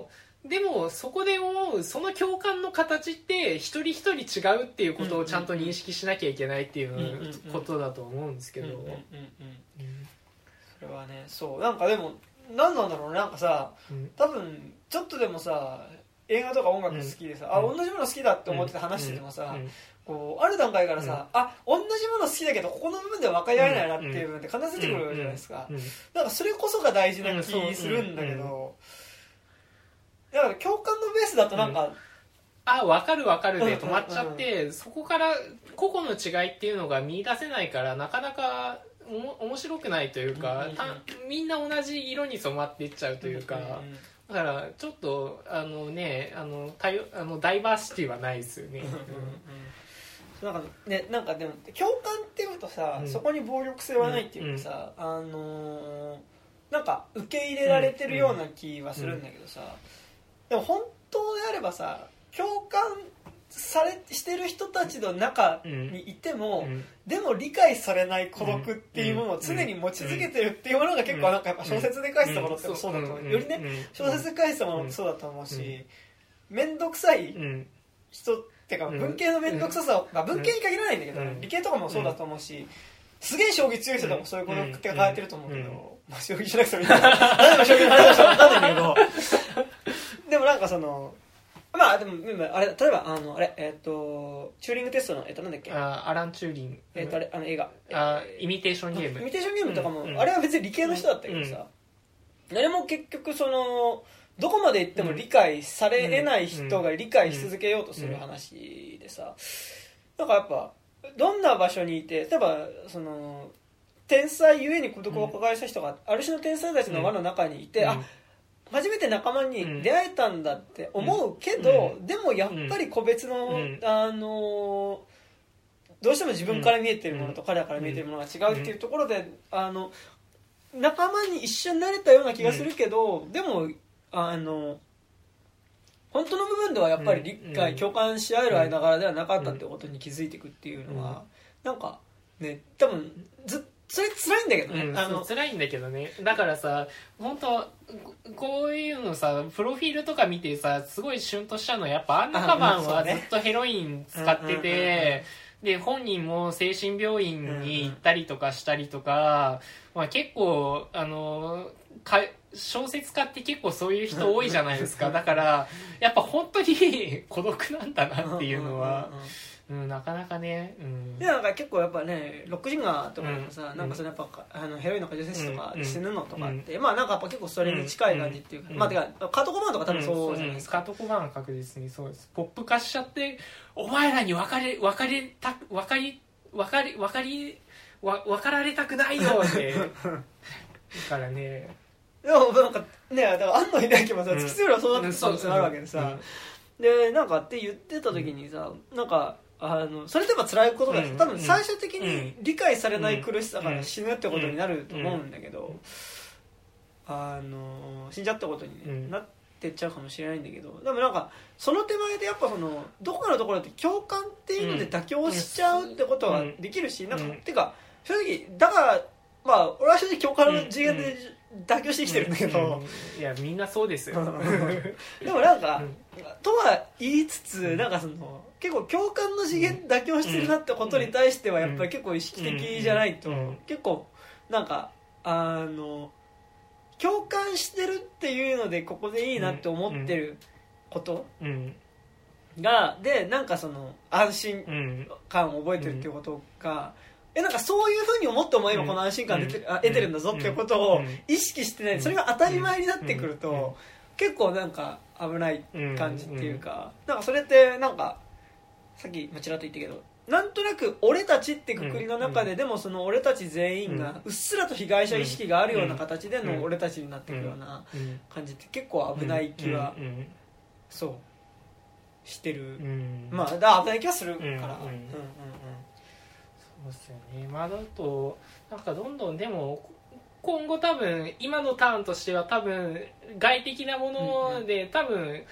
でもそこで思うその共感の形って一人一人違うっていうことをちゃんと認識しなきゃいけないっていうことだと思うんですけど、 それはね、そうなんかでも何なんだろうね、なんかさ、多分ちょっとでもさ映画とか音楽好きでさ、うん、あ同じもの好きだって思ってて話しててもさ、うんうん、こうある段階からさ、うん、あ同じもの好きだけどここの部分では分かり合えないなっていう部分って必ず出てくるじゃないですか、うんうんうん、だからそれこそが大事な気するんだけど、だから共感のベースだとなんか、うん、 あ分かる分かるで止まっちゃって、うんうんうん、そこから個々の違いっていうのが見出せないからなかなかおも面白くないというか、うんうんうん、たみんな同じ色に染まっていっちゃうというか、うんうんうん、だからちょっとあのねあの多様あのダイバーシティはないですよね。うんうんうん、なんかねなんかでも共感っていうとさ、うん、そこに暴力性はないっていうかさ、うんうん、あのー、なんか受け入れられてるような気はするんだけどさ、うんうん、でも本当であればさ共感されしてる人たちの中にいても、うん、でも理解されない孤独っていうものを常に持ち続けてるっていうものが結構なんかやっぱ小説で書いてたものってそうだと思う、よりね小説で書いてたものってそうだと思うし、面倒くさい人ってか文系の面倒くささが文系に限らないんだけど理系とかもそうだと思うし、すげえ将棋強い人でもそういう孤独って書いてると思うけど、まあ将棋じゃなくてもいいんだけど何でも将棋の話は分かんないんだけどでもなんかそのまあでもあれ例えばあのあれえっ、ー、とチューリングテストのえっ、ー、となんだっけあアラン・チューリングえっ、ー、とあれあの映画あイミテーションゲームイミテーションゲームとかも、うん、あれは別に理系の人だったけどさ、うん、あれも結局そのどこまで行っても理解され得ない人が理解し続けようとする話でさ、だからやっぱどんな場所にいて例えばその天才ゆえに孤独を抱えた人がある種の天才たちの輪の中にいて、うん、あ初めて仲間に出会えたんだって思うけど、うん、でもやっぱり個別の、うん、あのどうしても自分から見えてるものと彼らから見えてるものが違うっていうところで、あの仲間に一緒になれたような気がするけど、うん、でもあの本当の部分ではやっぱり理解、うん、共感し合える間柄ではなかったってことに気づいていくっていうのは、うん、なんかね多分ずっとそれ辛いんだけどね、 うん、 あの辛いんだけどね。だからさ本当こういうのさプロフィールとか見てさすごいシュンとしちゃうのはやっぱアンナカバンはずっとヘロイン使ってて、で本人も精神病院に行ったりとかしたりとか、まあ、結構あのか小説家って結構そういう人多いじゃないですか。だからやっぱ本当に孤独なんだなっていうのはうん、なかなかね、うん、 でなんか結構やっぱねロックシンガーとかでもさ、うん、なんかそのやっぱあのヘロインの過剰摂取とか死ぬのとかって、うん、まあなんかやっぱ結構それに近い感じっていうか、うん、まあてかカートコバーンとか多分そうじゃないですか、 うん、カートコバーンは確実にそうです。ポップ化しちゃってお前らに分かれ分かれた分かり分かり分かり分かられたくないよってだからねでもなんかねだから安野秀明もさ突き詰めればそうなってたんですよあるわけでさ、うん、でなんかって言ってた時にさ、うん、なんかあのそれってやっぱ辛いことだし、うん、多分最終的に理解されない苦しさから死ぬってことになると思うんだけど、あの死んじゃったことに、ねうん、なってっちゃうかもしれないんだけど、でもなんかその手前でやっぱそのどこかのところで共感っていうので妥協しちゃうってことはできるし、なんか、うん、てか正直だからまあ俺は正直共感の次元で妥協してきてるんだけど、うんうん、 いやみんなそうですよでもなんか、うん、とは言いつつなんかその結構共感の次元妥協してるなってことに対してはやっぱり結構意識的じゃないと結構なんかあの共感してるっていうのでここでいいなって思ってることがでなんかその安心感を覚えてるっていうことがえなんかそういう風に思って思えばこの安心感出て、うん、あ得てるんだぞっていうことを意識してないそれが当たり前になってくると結構なんか危ない感じっていうかなんかそれってなんかさっきもちらっと言ったけどなんとなく俺たちってくくりの中ででもその俺たち全員がうっすらと被害者意識があるような形での俺たちになってくるような感じって結構危ない気はそうしてるまあだ危ない気はするからうんうんうんそうですよね。まあだとなんかどんどんでも今後多分今のターンとしては多分外的なもので多分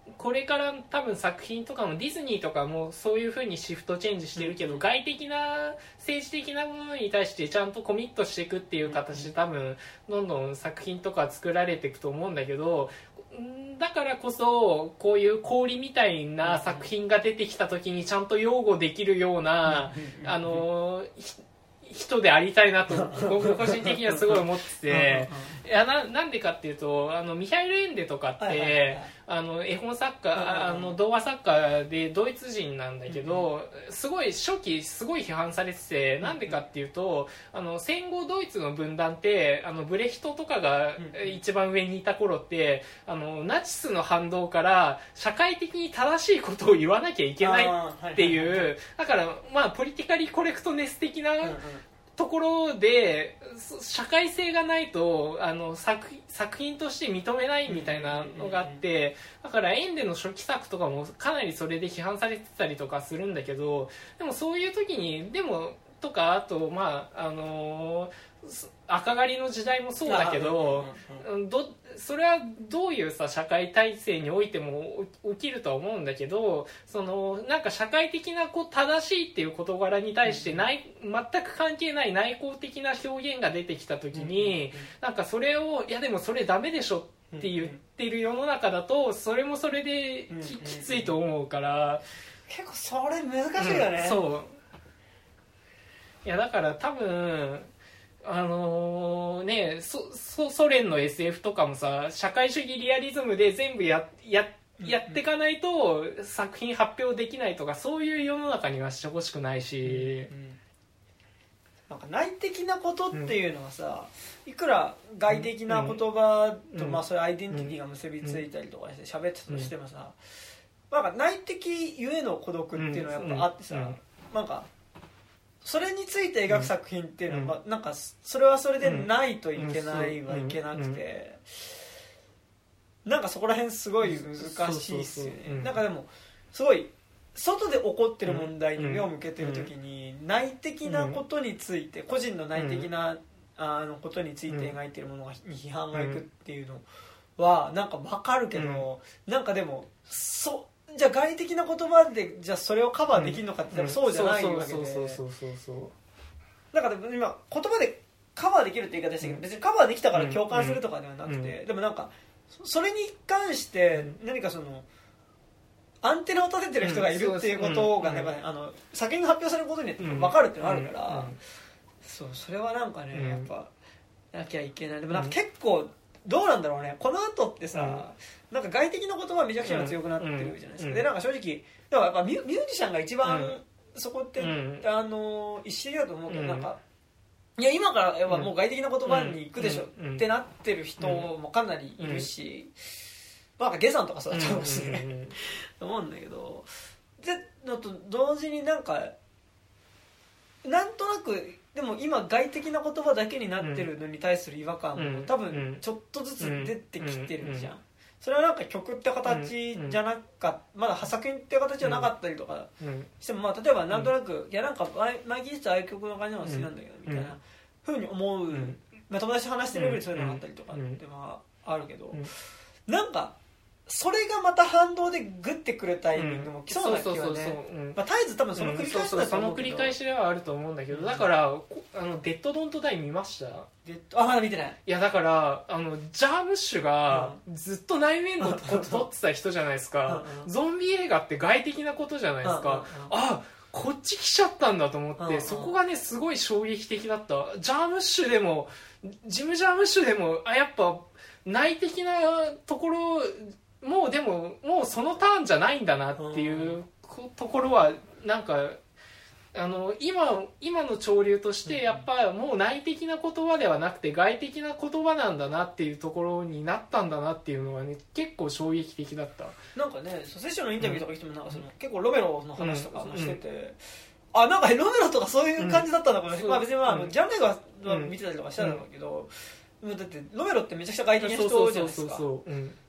これから多分作品とかもディズニーとかもそういう風にシフトチェンジしてるけど、外的な政治的なものに対してちゃんとコミットしていくっていう形で多分どんどん作品とか作られていくと思うんだけど、だからこそこういう氷みたいな作品が出てきた時にちゃんと擁護できるようなあの人でありたいなと僕個人的にはすごい思ってていや な, なんでかっていうとあのミハイル・エンデとかって、はいはいはい、あの絵本作家、はいはいはい、あの童話作家でドイツ人なんだけど、うん、すごい初期すごい批判されてて、うん、なんでかっていうとあの戦後ドイツの分断ってあのブレヒトとかが一番上にいた頃ってあのナチスの反動から社会的に正しいことを言わなきゃいけないっていう、はいはいはい、だからまあポリティカリコレクトネス的な、うんうんところで社会性がないとあの 作, 作品として認めないみたいなのがあってだからエンデの初期作とかもかなりそれで批判されてたりとかするんだけどでもそういう時にでもとかあとまああの赤狩りの時代もそうだけどどそれはどういうさ社会体制においても起きるとは思うんだけどそのなんか社会的なこう正しいっていう事柄に対してない全く関係ない内向的な表現が出てきた時になんかそれをいやでもそれダメでしょって言ってる世の中だとそれもそれで き, きついと思うから結構それ難しいよね、 うん、そういやだから多分あのー、ねそそソ連の エスエフ とかもさ社会主義リアリズムで全部やややっていかないと作品発表できないとかそういう世の中にはしてほしくないし、うんうん、 なんか内的なことっていうのはさ、うん、いくら外的な言葉と、うんまあ、そういうアイデンティティが結びついたりとかして喋ってたとしてもさ、うん、なんか内的ゆえの孤独っていうのはやっぱあってさ、うんうん、なんかそれについて描く作品っていうのは、うんまあ、なんかそれはそれでないといけないはいけなくて、うん、なんかそこら辺すごい難しいっすよね。なんかでもすごい外で起こってる問題に目を向けてる時に内的なことについて個人の内的なあのことについて描いてるものに批判がいくっていうのはなんか分かるけど、なんかでもそじゃあ外的な言葉でじゃあそれをカバーできるのかって言ったらそうじゃないわけでだから今言葉でカバーできるって言い方したけど別にカバーできたから共感するとかではなくてでもなんかそれに関して何かそのアンテナを立ててる人がいるっていうことがねあの作品が発表されることによって分かるっていうのがあるからそうそれはなんかねやっぱなきゃいけないでもなんか結構どうなんだろうねこの後ってさ、うん、なんか外的な言葉はめちゃくちゃ強くなってるじゃないですか、うん、でなんか正直だからやっぱミュ、ミュージシャンが一番、うん、そこって、うん、あの一緒だと思うけど、うん、なんかいや今からやっぱもう外的な言葉に行くでしょ、うん、ってなってる人もかなりいるし、うん、なんかゲさんとかそうだと思うしね、うん、思うんだけどでのと同時になんかなんとなくでも今外的な言葉だけになってるのに対する違和感も多分ちょっとずつ出てきてるじゃん。それはなんか曲って形じゃなかったまだ作品って形じゃなかったりとかしても、まあ、例えばなんとなくいやなんかマイキー実はああいう曲の感じの方が好きなんだけどみたいな風に思う、まあ、友達と話してるレベルでそういうのがあったりとかってまああるけどなんかそれがまた反動でグッてくるタイミングも来そうな気はね絶えず多分その繰り返しだと思うけど、うん、そうそうその繰り返しではあると思うんだけど、うん、だからあのデッドドントダイ見ましたデッドあまだ見てないいやだからあのジャームッシュがずっと内面のこと撮ってた人じゃないですかゾンビ映画って外的なことじゃないですかあこっち来ちゃったんだと思ってそこがねすごい衝撃的だったジャームッシュでもジム・ジャームッシュでもあやっぱ内的なところもうでももうそのターンじゃないんだなっていうところはなんかあの 今, 今の潮流としてやっぱもう内的な言葉ではなくて外的な言葉なんだなっていうところになったんだなっていうのはね結構衝撃的だったなんかねセッションのインタビューとかしてもなんかその、うん、結構ロメロの話とかもしてて、うんうん、あなんかロメロとかそういう感じだったんだこの、うんまあ、別に、まあうん、ジャンル映画は見てたりとかしたんだろうけど、うん、だってロメロってめちゃくちゃ外的な人じゃないですか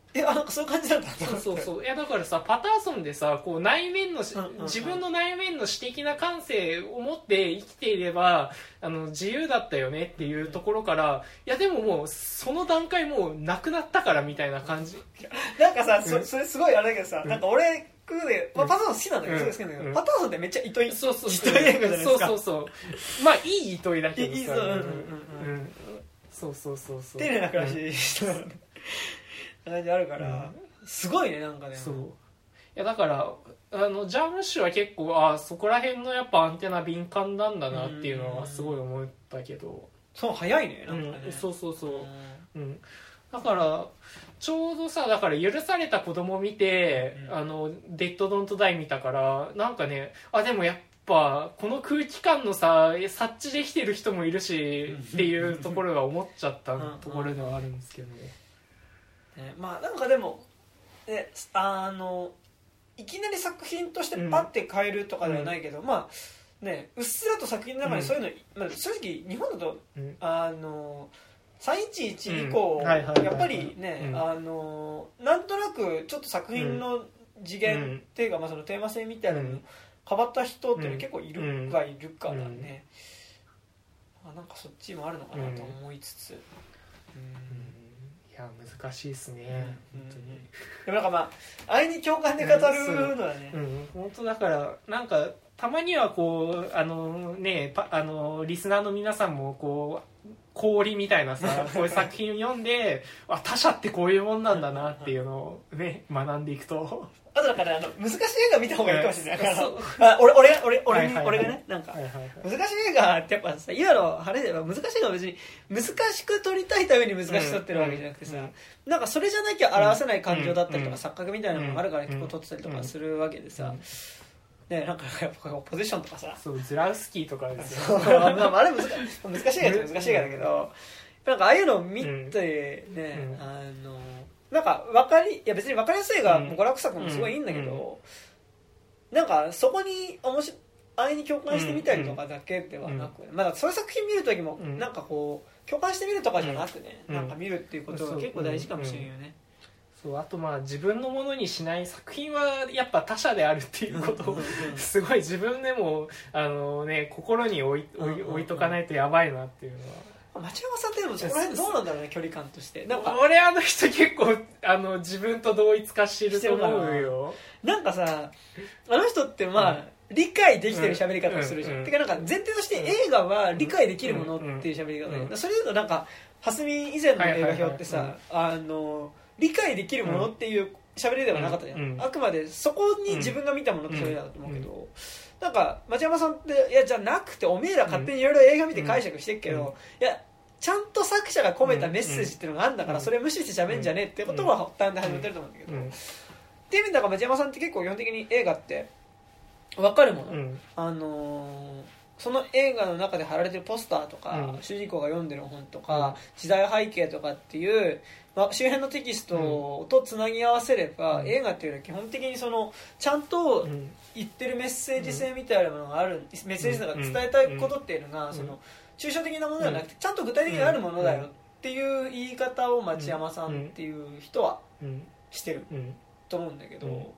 えあなんかそういう感じなんだ。 そうそうそう。いやだからさパターソンでさこう内面の、 うんうんうん、 自分の内面の私的な感性を持って生きていればあの自由だったよねっていうところから、いやでももうその段階もうなくなったからみたいな感じ。 なんかさ、 うん、 そ, それすごいあれだけどさ、うん、なんか俺で、まあ、パターソン好きなんだけど、うん、すごい好きなんだけど、うん、パターソンってめっちゃ糸井そうそう糸井映画じゃないですか。 そうそうそうまあいい糸井だけどさ、 いいそう、うんうんうんうん、 そうそうそうそう丁寧な暮らししてる感じあるから、うん、すごいねなんかね。 そういやだからあのジャムッシュは結構あそこら辺のやっぱアンテナ敏感なんだなっていうのはすごい思ったけど、 そう早いねなんかね、 うん、そうそうそう、うん、だからちょうどさだから許された子供見て、うん、あのデッドドントダイ見たからなんかねあでもやっぱこの空気感のさ察知できてる人もいるしっていうところが思っちゃったところではあるんですけどね、 ねまあなんかでも、ね、あのいきなり作品としてパッて変えるとかではないけど、うん、まあねうっすらと作品の中にそういうの、うんまあ、正直日本だと、うん、あのさんいちいち以降、やっぱりね、うん、あのなんとなくちょっと作品の次元っていうか、うんまあ、そのテーマ性みたいなの変わった人っていうのは結構いるがいるからね、うんまあ、なんかそっちもあるのかなと思いつつ、うんいや難しいですね、うん、本当にでもなんかまあ愛に共感で語るのはね、 うんうん、本当だからなんかたまにはこうあのねパあのリスナーの皆さんもこう氷みたいなさこういう作品を読んであ他者ってこういうもんなんだなっていうのをね学んでいくとあとだからあの難しい映画見た方がいいかもしれないからあ俺俺俺俺に、はいはいはい、俺がねなんか、はいはいはい、難しい映画ってやっぱさ今の話では難しい映画は別に難しく撮りたいために難しく撮ってるわけじゃなくてさ、うんうん、なんかそれじゃなきゃ表せない感情だったりとか、うん、錯覚みたいなのがあるから結構撮ってたりとかするわけでさ、うんうんね、なんかやっぱポジションとかさそうズラウスキーとかですよ、ね、 あれ難しい難しいやつ難しいやつだけどなんかああいうのを見てね、うん、あのなんか分かりいや別に分かりやすいが、うん、娯楽作もすごいいいんだけど、うん、なんかそこに面白い愛に共感してみたりとかだけではなく、うん、まだそういう作品見るときも、うん、なんかこう共感してみるとかじゃなくね、うん、なんか見るっていうことが結構大事かもしれんよね、 そうあとまあ自分のものにしない作品はやっぱ他者であるっていうことをすごい自分でもあの、ね、心に置い、置いとかないとやばいなっていうのは町山さんってでもそこら辺どうなんだろうね距離感としてなんか俺あの人結構あの自分と同一化してると思うよなんかさあの人ってまあ、うん、理解できてる喋り方をするじゃん、うんうん、てかなんか前提として映画は理解できるものっていう喋り方で、うんうん、それで言うとなんか蓮見以前の映画表ってさ、はいはいはい、あの理解できるものっていう喋りではなかったじゃん、うん、あくまでそこに自分が見たものって喋りだと思うけど、うんうん、なんか町山さんっていやじゃなくておめえら勝手にいろいろ映画見て解釈してるけど、うん、いやちゃんと作者が込めたメッセージっていうのがあるんだから、うん、それ無視して喋んじゃねえってことは発端で始めてると思うんだけど、うん、っていう意味では町山さんって結構基本的に映画って分かるもの、うん、あのー、その映画の中で貼られてるポスターとか、うん、主人公が読んでる本とか、うん、時代背景とかっていう、まあ、周辺のテキストとつなぎ合わせれば、うん、映画っていうのは基本的にそのちゃんと言ってるメッセージ性みたいなものがある、メッセージ性が伝えたいことっていうのが、その抽象的なものではなくてちゃんと具体的にあるものだよっていう言い方を町山さんっていう人はしてると思うんだけど、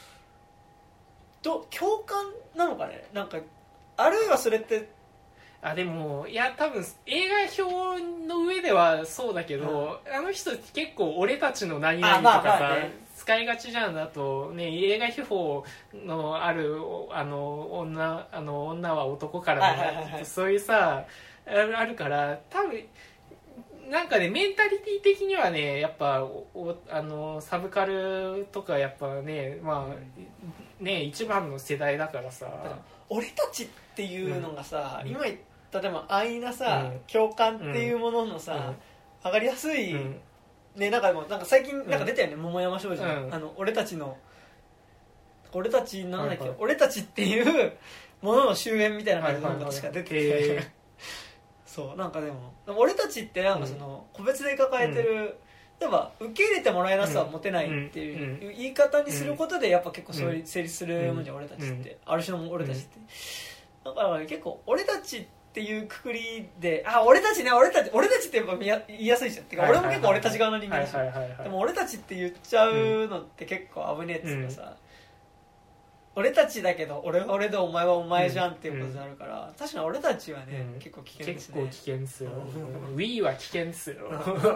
と共感なのかね、なんかあるいはそれってあでもいや多分映画表の上ではそうだけど、うん、あの人結構俺たちの何々とかさ、まあまあね、使いがちじゃん。だとね映画秘宝のあるあの 女, あの女は男からも、はいはいはいはい、そういうさあるから多分なんかねメンタリティ的にはねやっぱおあのサブカルとかやっぱねまあね一番の世代だからさ俺たちっていうのがさ、うん、今言ったでも安易なさ、うん、共感っていうもののさ、うん、上がりやすい、うん、ねなんかでもなんか最近なんか出たよね、うん、桃山商事の、うん、あの俺たちの俺たちなんだっけ、はいはい、俺たちっていうものの終焉みたいな感じのが確か出てて、はいはいはい、そうなんかでも俺たちってなんかその個別で抱えてる、例えば受け入れてもらえなさは持てないっていう言い方にすることでやっぱ結構成立するもんじゃん俺たちって、ある種の俺たちって、だから結構俺たちっっていうくくりで、あ俺たちね俺たち俺たちってやっぱ言いやすいじゃん。てか俺も結構俺たち側の人間だし、でも俺たちって言っちゃうのって結構危ねえっつうかさ、うん、俺たちだけど俺は俺でお前はお前じゃんっていうことになるから、うん、確かに俺たちはね、うん、結構危険ですね。 結構危険ですよ。Wii は危険ですよ。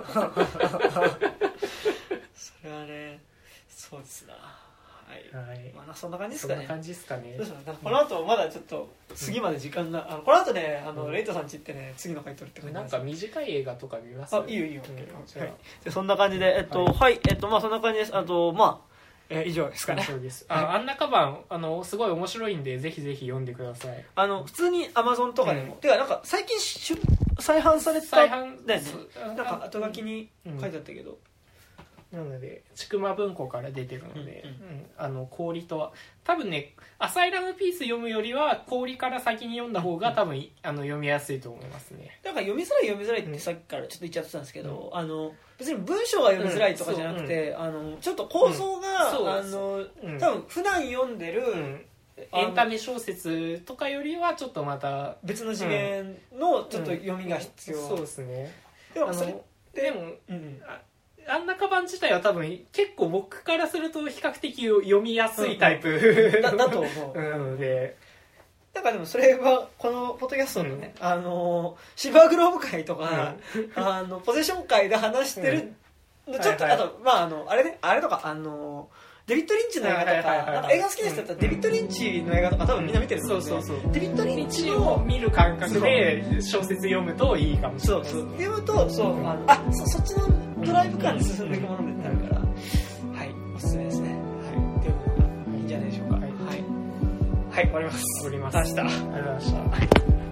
それはね、そうですな。はい、 はい、 まあ、そんな感じですかね。 そんな感じですかね。 どうしよう。この後まだちょっと次まで時間が、うん、あのこの後ねあの、うん、レイトさん家行ってね次の回撮るって感じ。 なんか短い映画とか見ます？ あ、いいよいいよ。うん、はい、でそんな感じでえっとはい、はい、えっとまあそんな感じです。あとまあ、えー、以上ですかね。 そうです。あ、はい、アンナカバンあのすごい面白いんでぜひぜひ読んでください。 あの普通に Amazon とかでも、うん、てかなんか最近再販された再販だよね。なんか後書きに書いてあったけど。うんなのでちくま文庫から出てるので、うんうんうん、あの氷とは多分ねアサイラムピース読むよりは氷から先に読んだ方が多分、うん、あの読みやすいと思いますね。 だから読みづらい読みづらいってさっきからちょっと言っちゃってたんですけど、うん、あの別に文章が読みづらいとかじゃなくて、うん、あのちょっと構想が、うん、あの、うん、多分普段読んでる、うん、 エンタメ小説とかよりはちょっとまた別の次元のちょっと読みが必要、 うんうん、そうですね。 でもそれでも、うん、アンナカバン自体は多分結構僕からすると比較的読みやすいタイプ、 うん、だ, だと思うなのでなんかでもそれはこのポッドキャストのね、うん、あのシバーグローブ会とか、うん、あのポゼッション会で話してる、うん、ちょっと、はいはい、あとまああのあれねあれとかあのデビッド・リンチの映画とか、はいはいはいはい、なんか映画好きな人だったらデビッド・リンチの映画とか多分みんな見てるんですよ、 そうそうそう。 デビッド・リンチを見る感覚で小説読むといいかもしれない。 そうそう読むとそう、うん、あのあ そ, そっちのドライブ感で進んでいくものになるから、うん、はいおすすめですね。はいということがいいんじゃないでしょうか。はいはい、はい、終わります。 終わります。 明日ありがとうございました。